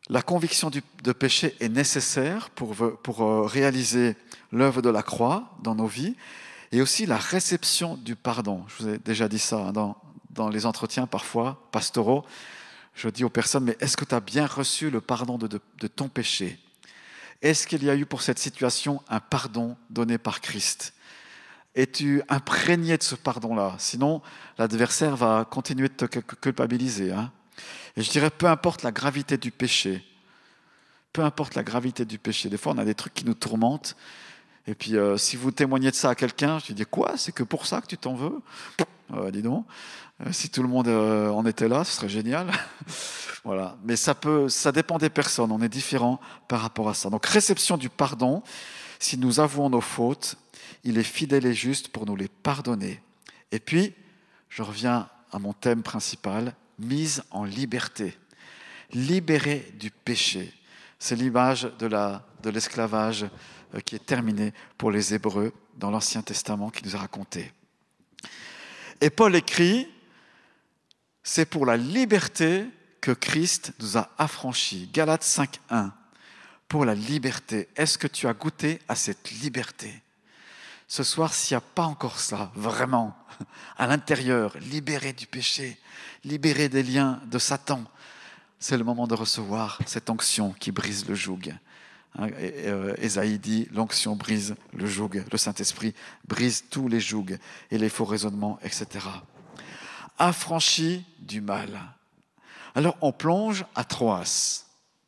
La conviction de péché est nécessaire pour réaliser l'œuvre de la croix dans nos vies, et aussi la réception du pardon. Je vous ai déjà dit ça dans les entretiens parfois pastoraux. Je dis aux personnes, mais est-ce que tu as bien reçu le pardon de ton péché? Est-ce qu'il y a eu pour cette situation un pardon donné par Christ? Es-tu imprégné de ce pardon-là? Sinon, l'adversaire va continuer de te culpabiliser. Et je dirais, peu importe la gravité du péché, peu importe la gravité du péché. Des fois, on a des trucs qui nous tourmentent. Et puis, si vous témoignez de ça à quelqu'un, je lui dis, quoi? C'est que pour ça que tu t'en veux? Dis donc. Si tout le monde en était là, ce serait génial. Voilà. Mais ça dépend des personnes. On est différents par rapport à ça. Donc, réception du pardon. Si nous avouons nos fautes, il est fidèle et juste pour nous les pardonner. Et puis, je reviens à mon thème principal, mise en liberté. Libéré du péché. C'est l'image de l'esclavage qui est terminé pour les Hébreux dans l'Ancien Testament qui nous a raconté. Et Paul écrit, c'est pour la liberté que Christ nous a affranchis. Galates 5.1, pour la liberté. Est-ce que tu as goûté à cette liberté? Ce soir, s'il n'y a pas encore ça, vraiment, à l'intérieur, libéré du péché, libéré des liens de Satan, c'est le moment de recevoir cette onction qui brise le joug. Ésaïe dit, l'onction brise le joug, le Saint-Esprit brise tous les jougs et les faux raisonnements, etc. Affranchi du mal. Alors on plonge à Troas,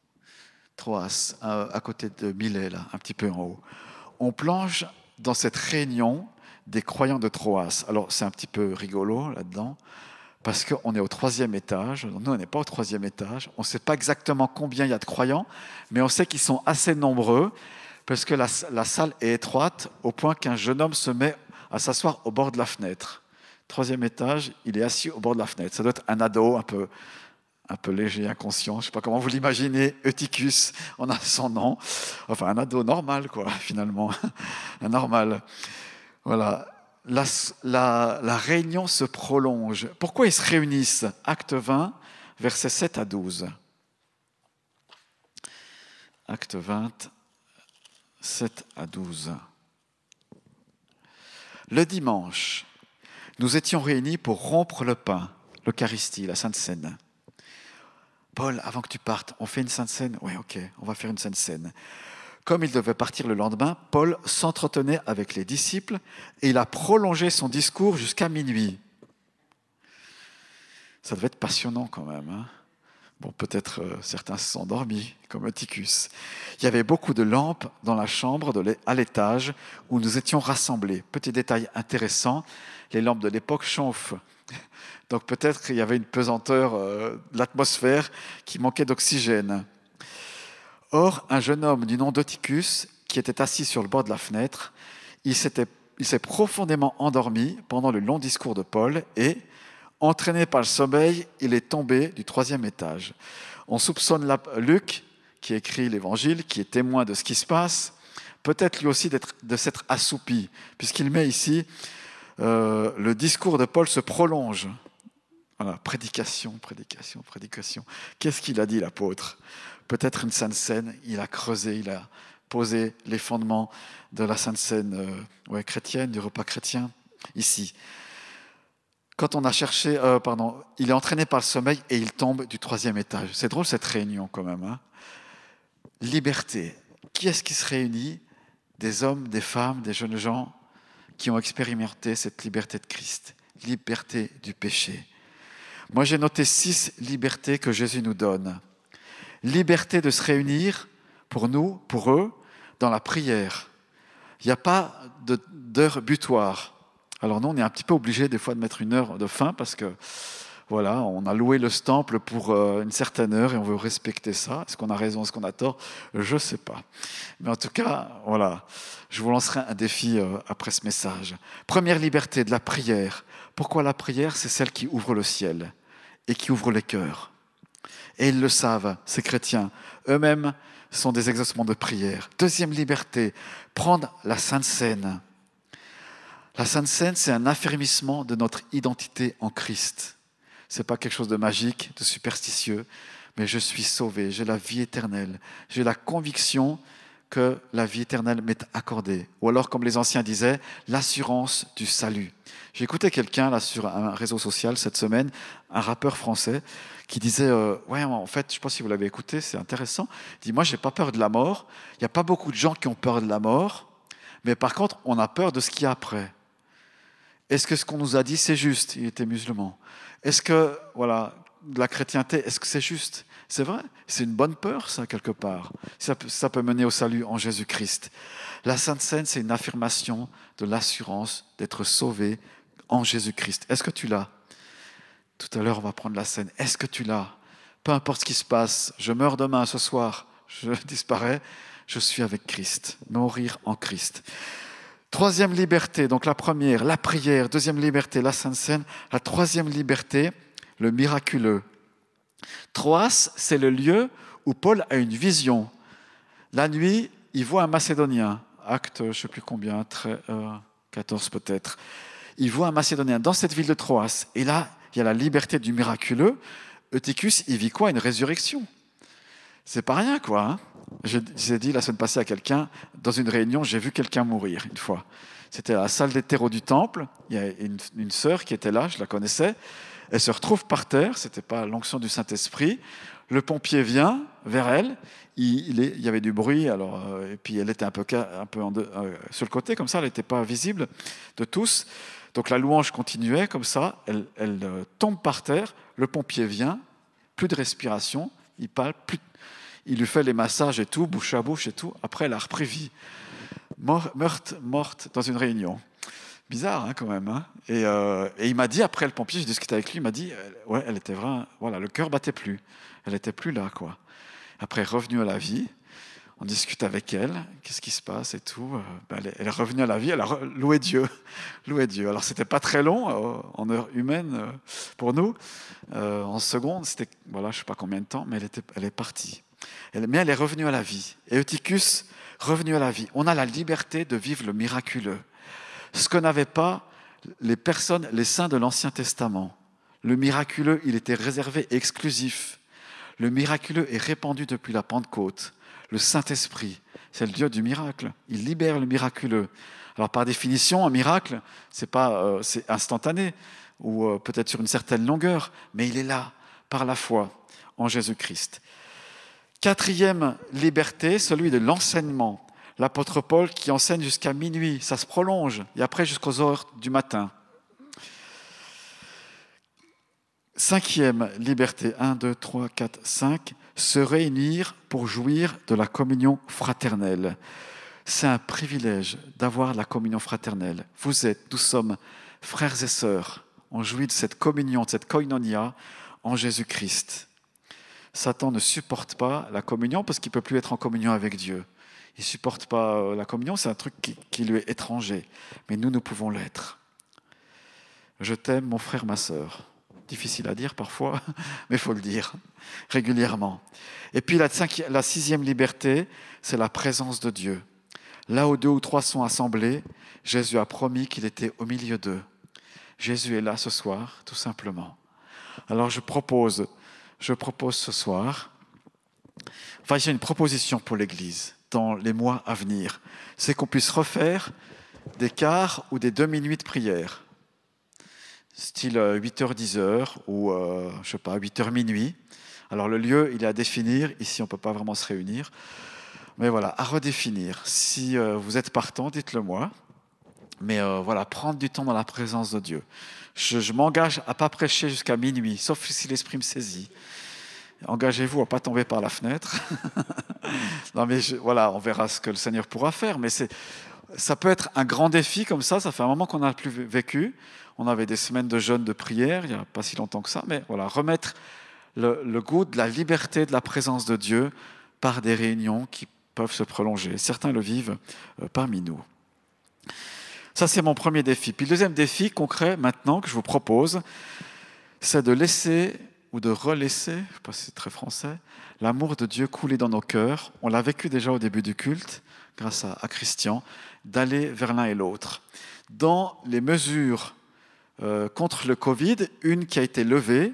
à côté de Milet, là, un petit peu en haut. On plonge dans cette réunion des croyants de Troas. Alors c'est un petit peu rigolo là-dedans, parce qu'on est au 3e étage. Nous, on n'est pas au 3e étage. On ne sait pas exactement combien il y a de croyants, mais on sait qu'ils sont assez nombreux, parce que la salle est étroite, au point qu'un jeune homme se met à s'asseoir au bord de la fenêtre. 3e étage, il est assis au bord de la fenêtre. Ça doit être un ado un peu léger, inconscient. Je ne sais pas comment vous l'imaginez. Eutychus, on a son nom. Enfin, un ado normal, quoi, finalement. Un normal. Voilà. La réunion se prolonge. Pourquoi ils se réunissent? Acte 20, versets 7 à 12. Acte 20, 7 à 12. Le dimanche, nous étions réunis pour rompre le pain, l'Eucharistie, la Sainte Seine. Paul, avant que tu partes, on fait une Sainte Seine? Oui, ok, on va faire une Sainte Seine. Comme il devait partir le lendemain, Paul s'entretenait avec les disciples et il a prolongé son discours jusqu'à minuit. Ça devait être passionnant quand même. Bon, peut-être certains se sont endormis, comme Eutychus. Il y avait beaucoup de lampes dans la chambre à l'étage où nous étions rassemblés. Petit détail intéressant, les lampes de l'époque chauffent. Donc peut-être qu'il y avait une pesanteur de l'atmosphère qui manquait d'oxygène. Or, un jeune homme du nom d'Eutychus, qui était assis sur le bord de la fenêtre, il s'est profondément endormi pendant le long discours de Paul et, entraîné par le sommeil, il est tombé du 3e étage. On soupçonne Luc, qui écrit l'Évangile, qui est témoin de ce qui se passe, peut-être lui aussi de s'être assoupi, puisqu'il met ici le discours de Paul se prolonge. Voilà, prédication. Qu'est-ce qu'il a dit, l'apôtre? Peut-être une Sainte Seine, il a creusé, il a posé les fondements de la Sainte Seine chrétienne, du repas chrétien, ici. Quand on a cherché, il est entraîné par le sommeil et il tombe du 3e étage. C'est drôle cette réunion quand même. Liberté. Qui est-ce qui se réunit? Des hommes, des femmes, des jeunes gens qui ont expérimenté cette liberté de Christ, liberté du péché. Moi, j'ai noté 6 libertés que Jésus nous donne. Liberté de se réunir pour nous, pour eux, dans la prière. Il n'y a pas d'heure butoir. Alors nous, on est un petit peu obligé des fois de mettre une heure de fin parce que voilà, on a loué le temple pour une certaine heure et on veut respecter ça. Est-ce qu'on a raison, est-ce qu'on a tort? Je ne sais pas. Mais en tout cas, voilà, je vous lancerai un défi après ce message. Première liberté, de la prière. Pourquoi la prière? C'est celle qui ouvre le ciel et qui ouvre les cœurs. Et ils le savent, ces chrétiens. Eux-mêmes sont des exaucements de prière. Deuxième liberté, prendre la Sainte Seine. La Sainte Seine, c'est un affermissement de notre identité en Christ. Ce n'est pas quelque chose de magique, de superstitieux, mais je suis sauvé, j'ai la vie éternelle, j'ai la conviction que la vie éternelle m'est accordée. Ou alors, comme les anciens disaient, l'assurance du salut. J'ai écouté quelqu'un là sur un réseau social cette semaine, un rappeur français, qui disait ouais, en fait, je ne sais pas si vous l'avez écouté, c'est intéressant. Il dit, moi, je n'ai pas peur de la mort. Il n'y a pas beaucoup de gens qui ont peur de la mort, mais par contre, on a peur de ce qu'il y a après. Est-ce que ce qu'on nous a dit, c'est juste? Il était musulman. Est-ce que, voilà, de la chrétienté, est-ce que c'est juste? C'est vrai, c'est une bonne peur, ça, quelque part. Ça peut mener au salut en Jésus-Christ. La Sainte Seine, c'est une affirmation de l'assurance d'être sauvé en Jésus-Christ. Est-ce que tu l'as? Tout à l'heure, on va prendre la scène. Est-ce que tu l'as? Peu importe ce qui se passe, je meurs demain, ce soir, je disparais, je suis avec Christ. Mourir en Christ. Troisième liberté, donc la première, la prière. Deuxième liberté, la Sainte Seine. La troisième liberté, le miraculeux. Troas, c'est le lieu où Paul a une vision. La nuit, il voit un Macédonien, acte, je ne sais plus combien, 14 peut-être. Il voit un Macédonien dans cette ville de Troas. Et là, il y a la liberté du miraculeux. Eutychus, il vit quoi? Une résurrection. C'est pas rien, quoi. Hein. J'ai dit la semaine passée à quelqu'un, dans une réunion, j'ai vu quelqu'un mourir une fois. C'était à la salle des terreaux du temple. Il y a une sœur qui était là, je la connaissais. Elle se retrouve par terre, ce n'était pas l'onction du Saint-Esprit. Le pompier vient vers elle, il y avait du bruit, alors, et puis elle était un peu sur le côté, comme ça, elle n'était pas visible de tous. Donc la louange continuait comme ça, elle tombe par terre, le pompier vient, plus de respiration, il palpe, il lui fait les massages et tout, bouche à bouche et tout. Après, elle a repris vie. Morte dans une réunion. Bizarre, hein, quand même. Hein. Et il m'a dit, après le pompier, j'ai discuté avec lui, il m'a dit, ouais, elle était vraiment, voilà, le cœur battait plus. Elle n'était plus là, quoi. Après, revenue à la vie, on discute avec elle, qu'est-ce qui se passe et tout. Elle est revenue à la vie, elle a loué Dieu. Loué Dieu. Alors, c'était pas très long, en heure humaine, pour nous. En secondes, c'était, voilà, je sais pas combien de temps, mais elle est partie. Mais elle est revenue à la vie. Et Eutychus, revenu à la vie. On a la liberté de vivre le miraculeux. Ce que n'avaient pas les saints de l'Ancien Testament. Le miraculeux, il était réservé et exclusif. Le miraculeux est répandu depuis la Pentecôte. Le Saint-Esprit, c'est le Dieu du miracle. Il libère le miraculeux. Alors par définition, un miracle, c'est instantané, ou peut-être sur une certaine longueur, mais il est là, par la foi, en Jésus-Christ. Quatrième liberté, celui de l'enseignement. L'apôtre Paul qui enseigne jusqu'à minuit, ça se prolonge, et après jusqu'aux heures du matin. Cinquième liberté, 1, 2, 3, 4, 5, se réunir pour jouir de la communion fraternelle. C'est un privilège d'avoir la communion fraternelle. Nous sommes frères et sœurs, on jouit de cette communion, de cette koinonia en Jésus-Christ. Satan ne supporte pas la communion parce qu'il ne peut plus être en communion avec Dieu. Il ne supporte pas la communion, c'est un truc qui lui est étranger. Mais nous pouvons l'être. Je t'aime, mon frère, ma sœur. Difficile à dire parfois, mais il faut le dire régulièrement. Et puis la sixième liberté, c'est la présence de Dieu. Là où 2 ou 3 sont assemblés, Jésus a promis qu'il était au milieu d'eux. Jésus est là ce soir, tout simplement. Alors je propose ce soir, j'ai une proposition pour l'Église dans les mois à venir, c'est qu'on puisse refaire des quarts ou des demi-nuits de prière, style 8h, 10h ou 8h, minuit. Alors le lieu, il est à définir, ici on ne peut pas vraiment se réunir, mais voilà, à redéfinir. Si vous êtes partant, dites-le moi, mais prendre du temps dans la présence de Dieu. Je m'engage à ne pas prêcher jusqu'à minuit, sauf si l'Esprit me saisit. Engagez-vous à ne pas tomber par la fenêtre. Non, mais on verra ce que le Seigneur pourra faire. Mais ça peut être un grand défi comme ça. Ça fait un moment qu'on n'a plus vécu. On avait des semaines de jeûne, de prière, il n'y a pas si longtemps que ça. Mais voilà, remettre le goût de la liberté, de la présence de Dieu par des réunions qui peuvent se prolonger. Certains le vivent parmi nous. Ça, c'est mon premier défi. Puis le deuxième défi concret maintenant que je vous propose, c'est de laisser ou de relaisser, je ne sais pas si c'est très français, l'amour de Dieu couler dans nos cœurs. On l'a vécu déjà au début du culte, grâce à Christian, d'aller vers l'un et l'autre. Dans les mesures contre le Covid, une qui a été levée,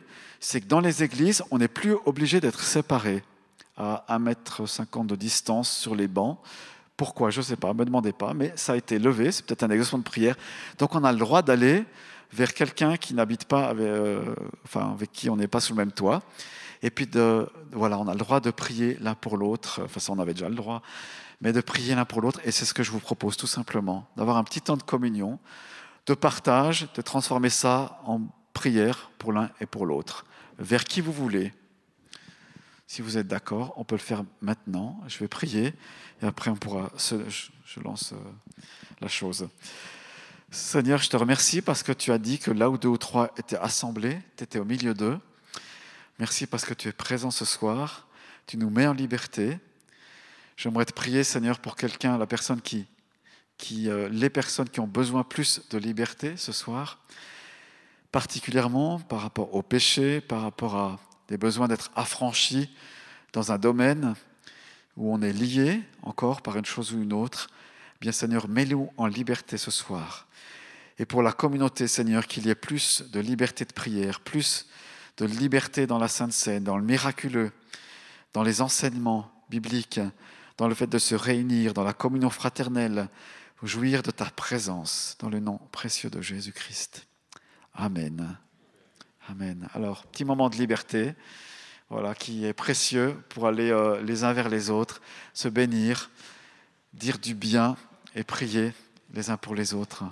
c'est que dans les églises, on n'est plus obligé d'être séparés à 1,50 m de distance sur les bancs. Pourquoi? Je ne sais pas, ne me demandez pas, mais ça a été levé, c'est peut-être un exaucement de prière. Donc on a le droit d'aller vers quelqu'un qui n'habite pas, avec qui on n'est pas sous le même toit. Et puis, voilà, on a le droit de prier l'un pour l'autre. Enfin, ça, on avait déjà le droit, mais de prier l'un pour l'autre. Et c'est ce que je vous propose, tout simplement, d'avoir un petit temps de communion, de partage, de transformer ça en prière pour l'un et pour l'autre, vers qui vous voulez. Si vous êtes d'accord, on peut le faire maintenant. Je vais prier et après on pourra. Je lance la chose. Seigneur, je te remercie parce que tu as dit que là où 2 ou 3 étaient assemblés, tu étais au milieu d'eux. Merci parce que tu es présent ce soir. Tu nous mets en liberté. J'aimerais te prier, Seigneur, pour quelqu'un, les personnes qui ont besoin plus de liberté ce soir, particulièrement par rapport au péché, par rapport à des besoins d'être affranchis dans un domaine où on est lié encore par une chose ou une autre. Bien, Seigneur, mets-nous en liberté ce soir. Et pour la communauté, Seigneur, qu'il y ait plus de liberté de prière, plus de liberté dans la Sainte Seine, dans le miraculeux, dans les enseignements bibliques, dans le fait de se réunir, dans la communion fraternelle, pour jouir de ta présence, dans le nom précieux de Jésus-Christ. Amen. Amen. Alors, petit moment de liberté, voilà, qui est précieux pour aller les uns vers les autres, se bénir, dire du bien et prier les uns pour les autres.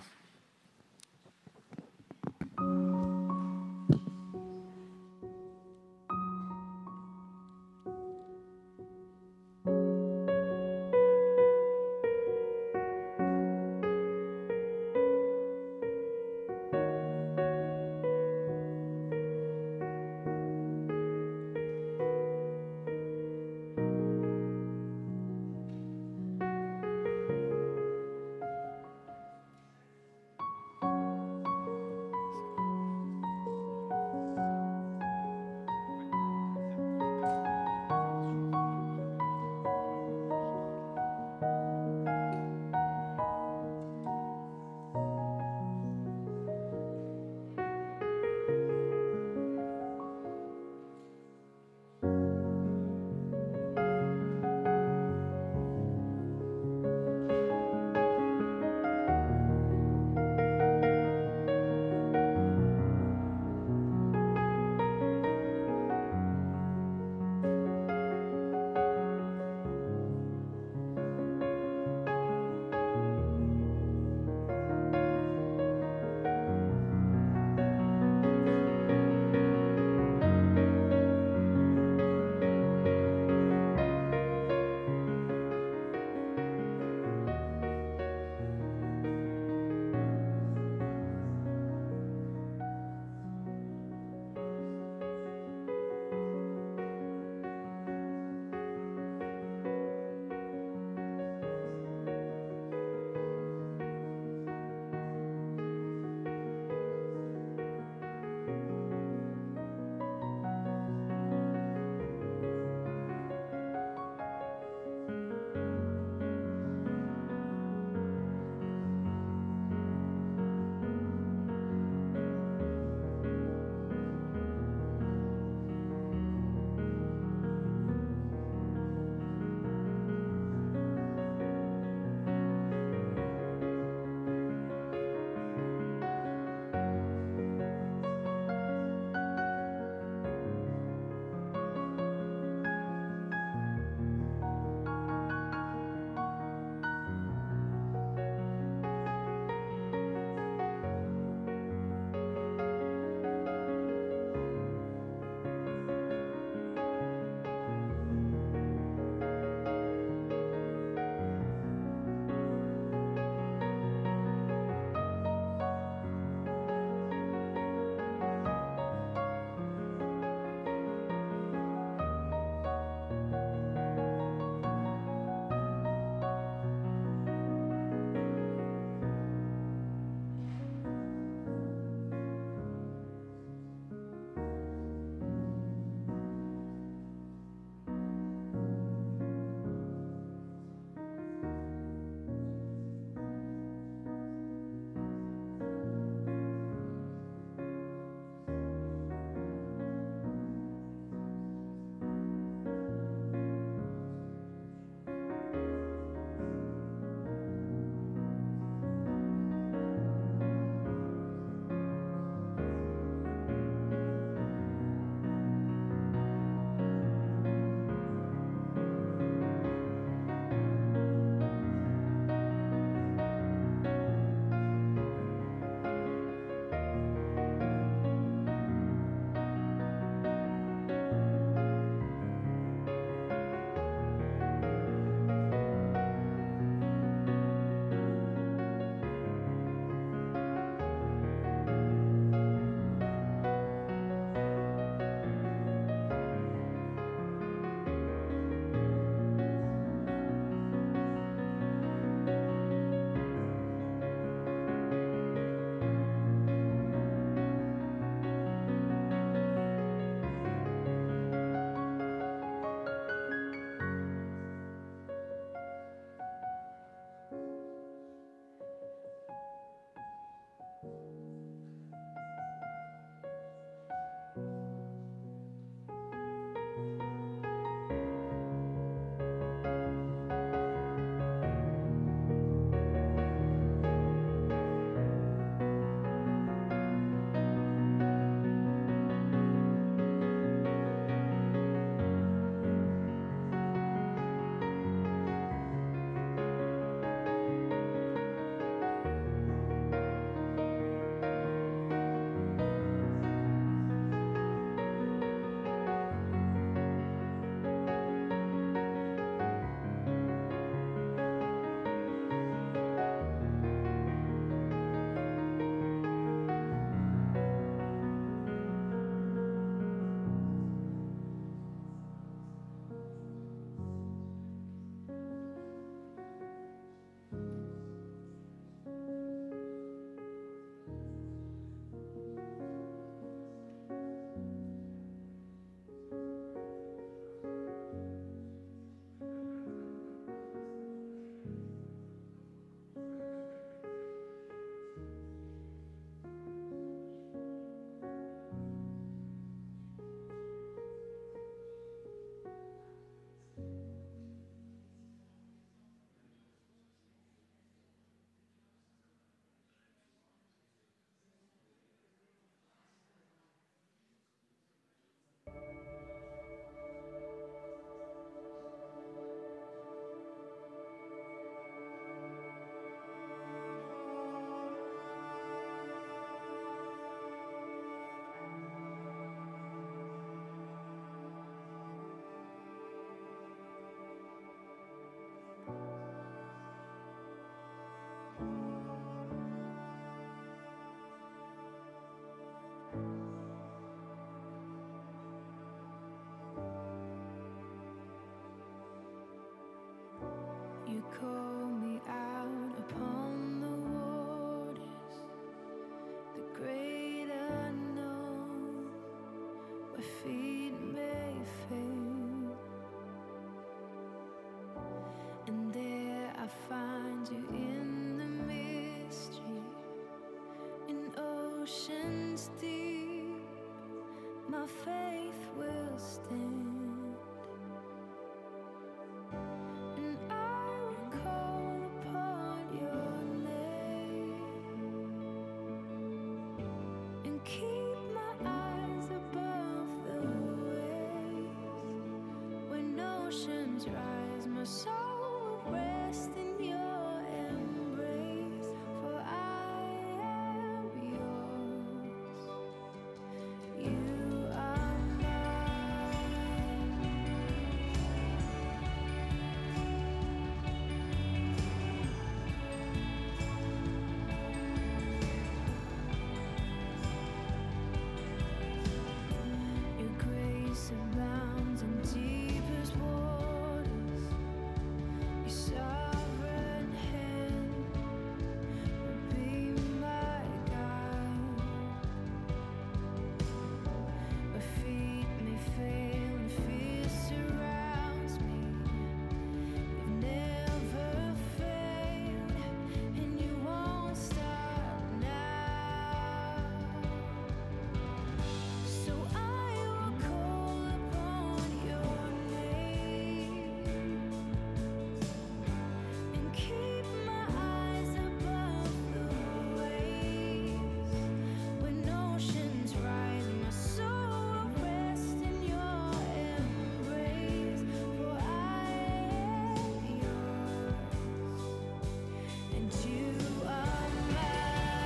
and there I find you in the mystery, in oceans deep, my faith will stand, and I will call upon your name and keep my eyes above the waves. When oceans rise, my soul will rest in your embrace, for I am yours. You are mine. Your grace abounds in deepest waters. Your sovereign hand will be my guide. My feet may fail and fear surrounds me. You've never failed, and you won't stop now. So I will call upon your name and keep my eyes above the waves. When oceans rise, my soul will rest in your embrace, for I am yours, and you are mine.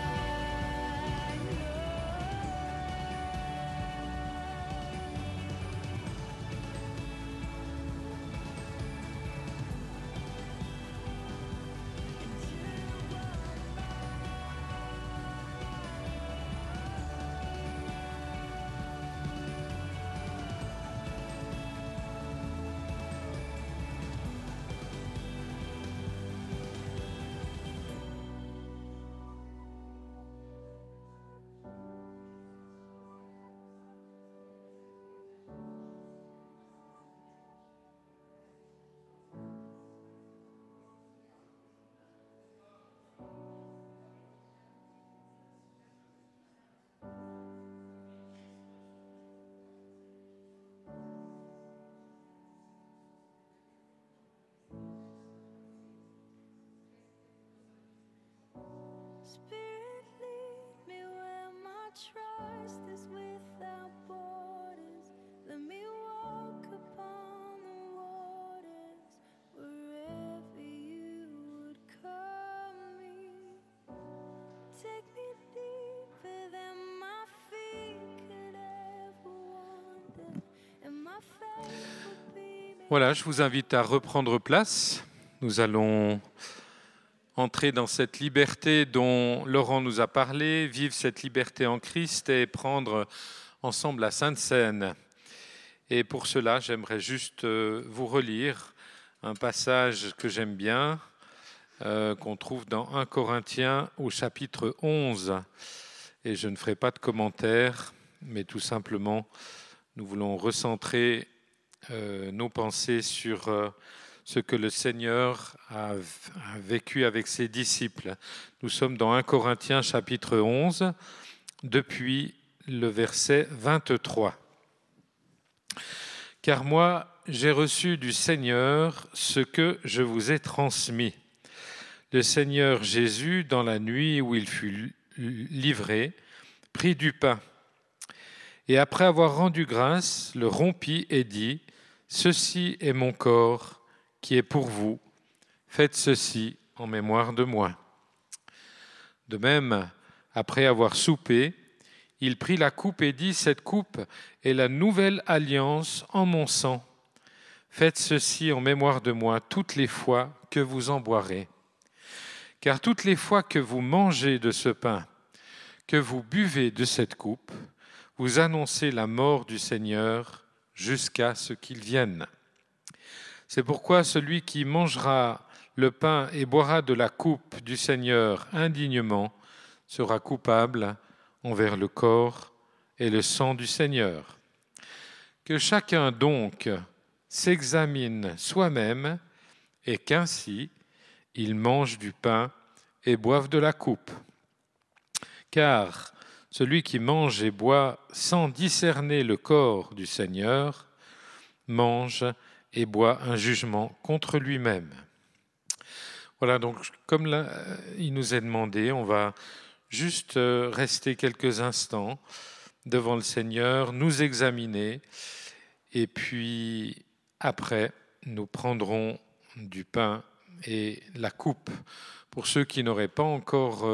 Spirit, lead me where my trust is without borders. Let me walk upon the waters wherever you would call me. Take me deeper than my feet could ever wander, and my faith would be made. Voilà, je vous invite à reprendre place. Nous allons entrer dans cette liberté dont Laurent nous a parlé, vivre cette liberté en Christ et prendre ensemble la Sainte Seine. Et pour cela, j'aimerais juste vous relire un passage que j'aime bien, qu'on trouve dans 1 Corinthiens au chapitre 11. Et je ne ferai pas de commentaires, mais tout simplement, nous voulons recentrer nos pensées sur ce que le Seigneur a vécu avec ses disciples. Nous sommes dans 1 Corinthiens chapitre 11, depuis le verset 23. « Car moi, j'ai reçu du Seigneur ce que je vous ai transmis. Le Seigneur Jésus, dans la nuit où il fut livré, prit du pain. Et après avoir rendu grâce, le rompit et dit, « Ceci est mon corps, qui est pour vous. Faites ceci en mémoire de moi. » De même, après avoir soupé, il prit la coupe et dit, « Cette coupe est la nouvelle alliance en mon sang. Faites ceci en mémoire de moi toutes les fois que vous en boirez. Car toutes les fois que vous mangez de ce pain, que vous buvez de cette coupe, vous annoncez la mort du Seigneur jusqu'à ce qu'il vienne. C'est pourquoi celui qui mangera le pain et boira de la coupe du Seigneur indignement sera coupable envers le corps et le sang du Seigneur. Que chacun donc s'examine soi-même et qu'ainsi ils mangent du pain et boivent de la coupe. Car celui qui mange et boit sans discerner le corps du Seigneur mange et boit un jugement contre lui-même. Voilà, donc comme là, il nous est demandé, on va juste rester quelques instants devant le Seigneur, nous examiner, et puis après, nous prendrons du pain et la coupe. Pour ceux qui n'auraient pas encore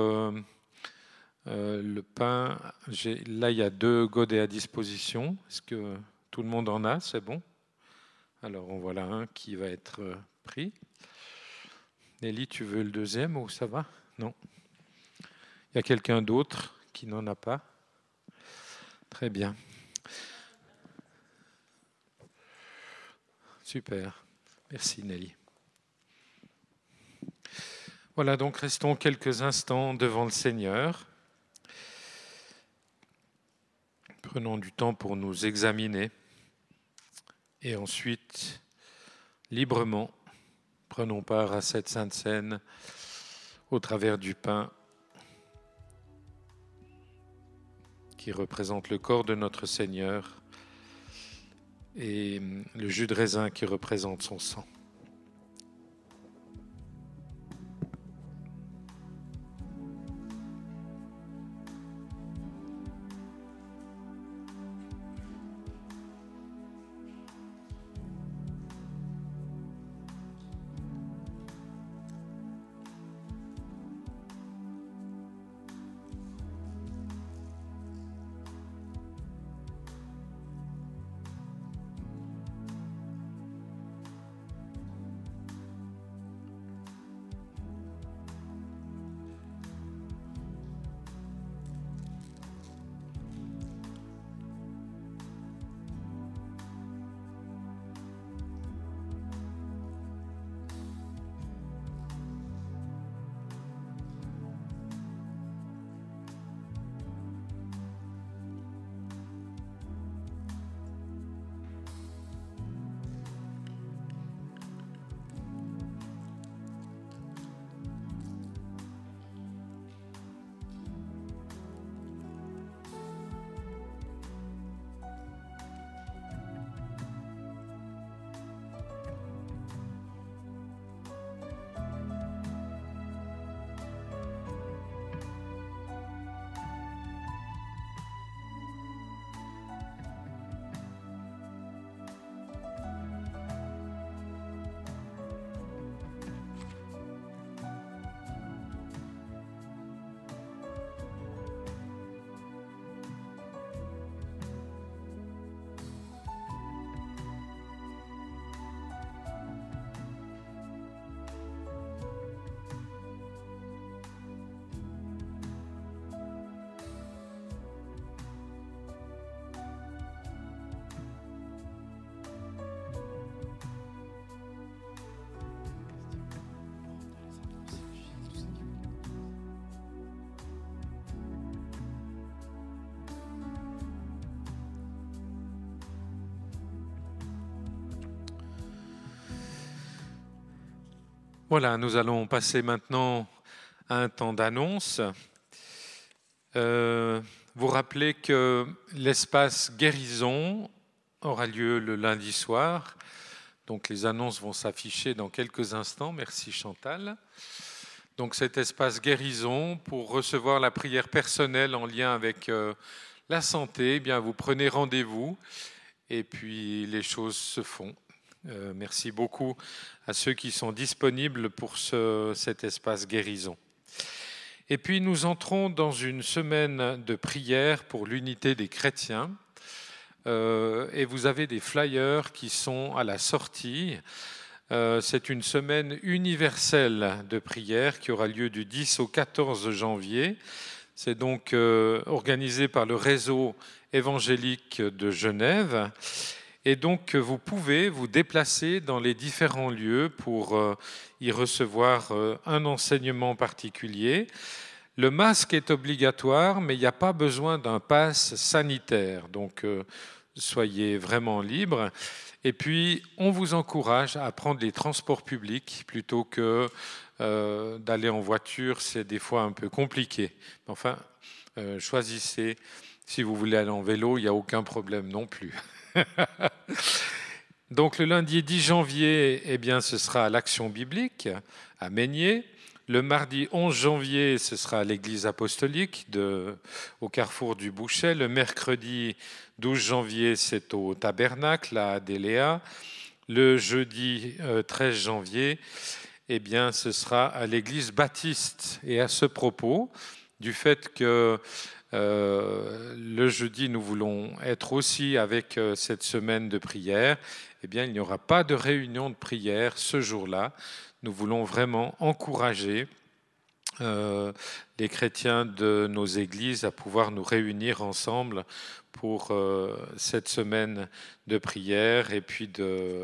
le pain, là il y a 2 godets à disposition. Est-ce que tout le monde en a? C'est bon? Alors en voilà un qui va être pris. Nelly, tu veux le deuxième ou ça va? Non. Il y a quelqu'un d'autre qui n'en a pas? Très bien. Super. Merci Nelly. Voilà, donc restons quelques instants devant le Seigneur. Prenons du temps pour nous examiner et ensuite, librement, prenons part à cette sainte scène au travers du pain qui représente le corps de notre Seigneur et le jus de raisin qui représente son sang. Voilà, nous allons passer maintenant à un temps d'annonce. Vous rappelez que l'espace guérison aura lieu le lundi soir. Donc les annonces vont s'afficher dans quelques instants. Merci Chantal. Donc cet espace guérison, pour recevoir la prière personnelle en lien avec la santé, eh bien vous prenez rendez-vous et puis les choses se font. Merci beaucoup à ceux qui sont disponibles pour cet espace guérison. Et puis nous entrons dans une semaine de prière pour l'unité des chrétiens. Et vous avez des flyers qui sont à la sortie. C'est une semaine universelle de prière qui aura lieu du 10 au 14 janvier. C'est donc organisé par le réseau évangélique de Genève. Et donc, vous pouvez vous déplacer dans les différents lieux pour y recevoir un enseignement particulier. Le masque est obligatoire, mais il n'y a pas besoin d'un pass sanitaire. Donc, soyez vraiment libres. Et puis, on vous encourage à prendre les transports publics plutôt que d'aller en voiture. C'est des fois un peu compliqué. Enfin, choisissez. Si vous voulez aller en vélo, il n'y a aucun problème non plus. Donc le lundi 10 janvier, eh bien, ce sera à l'Action biblique à Meigné. Le mardi 11 janvier, ce sera à l'Église apostolique au carrefour du Bouchet. Le mercredi 12 janvier, c'est au Tabernacle à Adéléa. Le jeudi 13 janvier, eh bien, ce sera à l'Église baptiste. Et à ce propos, du fait que le jeudi, nous voulons être aussi avec cette semaine de prière, eh bien, il n'y aura pas de réunion de prière ce jour-là. Nous voulons vraiment encourager les chrétiens de nos églises à pouvoir nous réunir ensemble pour cette semaine de prière et puis de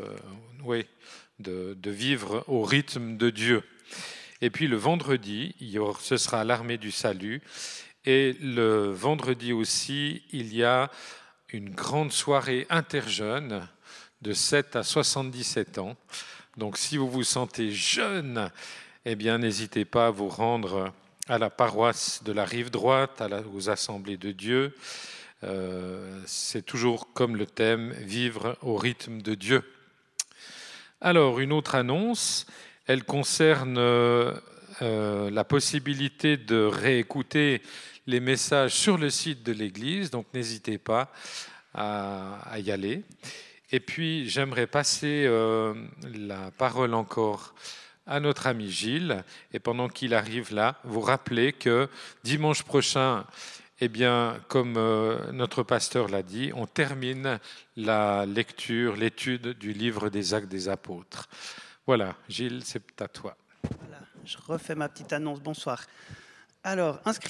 vivre au rythme de Dieu. Et puis le vendredi, ce sera l'Armée du Salut. Et le vendredi aussi, il y a une grande soirée interjeune de 7 à 77 ans. Donc si vous vous sentez jeune, eh bien n'hésitez pas à vous rendre à la paroisse de la Rive Droite, aux Assemblées de Dieu. C'est toujours comme le thème « Vivre au rythme de Dieu ». Alors, une autre annonce, elle concerne la possibilité de réécouter les messages sur le site de l'Église, donc n'hésitez pas à y aller. Et puis, j'aimerais passer la parole encore à notre ami Gilles, et pendant qu'il arrive là, vous rappeler que dimanche prochain, eh bien, comme notre pasteur l'a dit, on termine la lecture, l'étude du livre des Actes des Apôtres. Voilà, Gilles, c'est à toi. Voilà, je refais ma petite annonce. Bonsoir. Alors,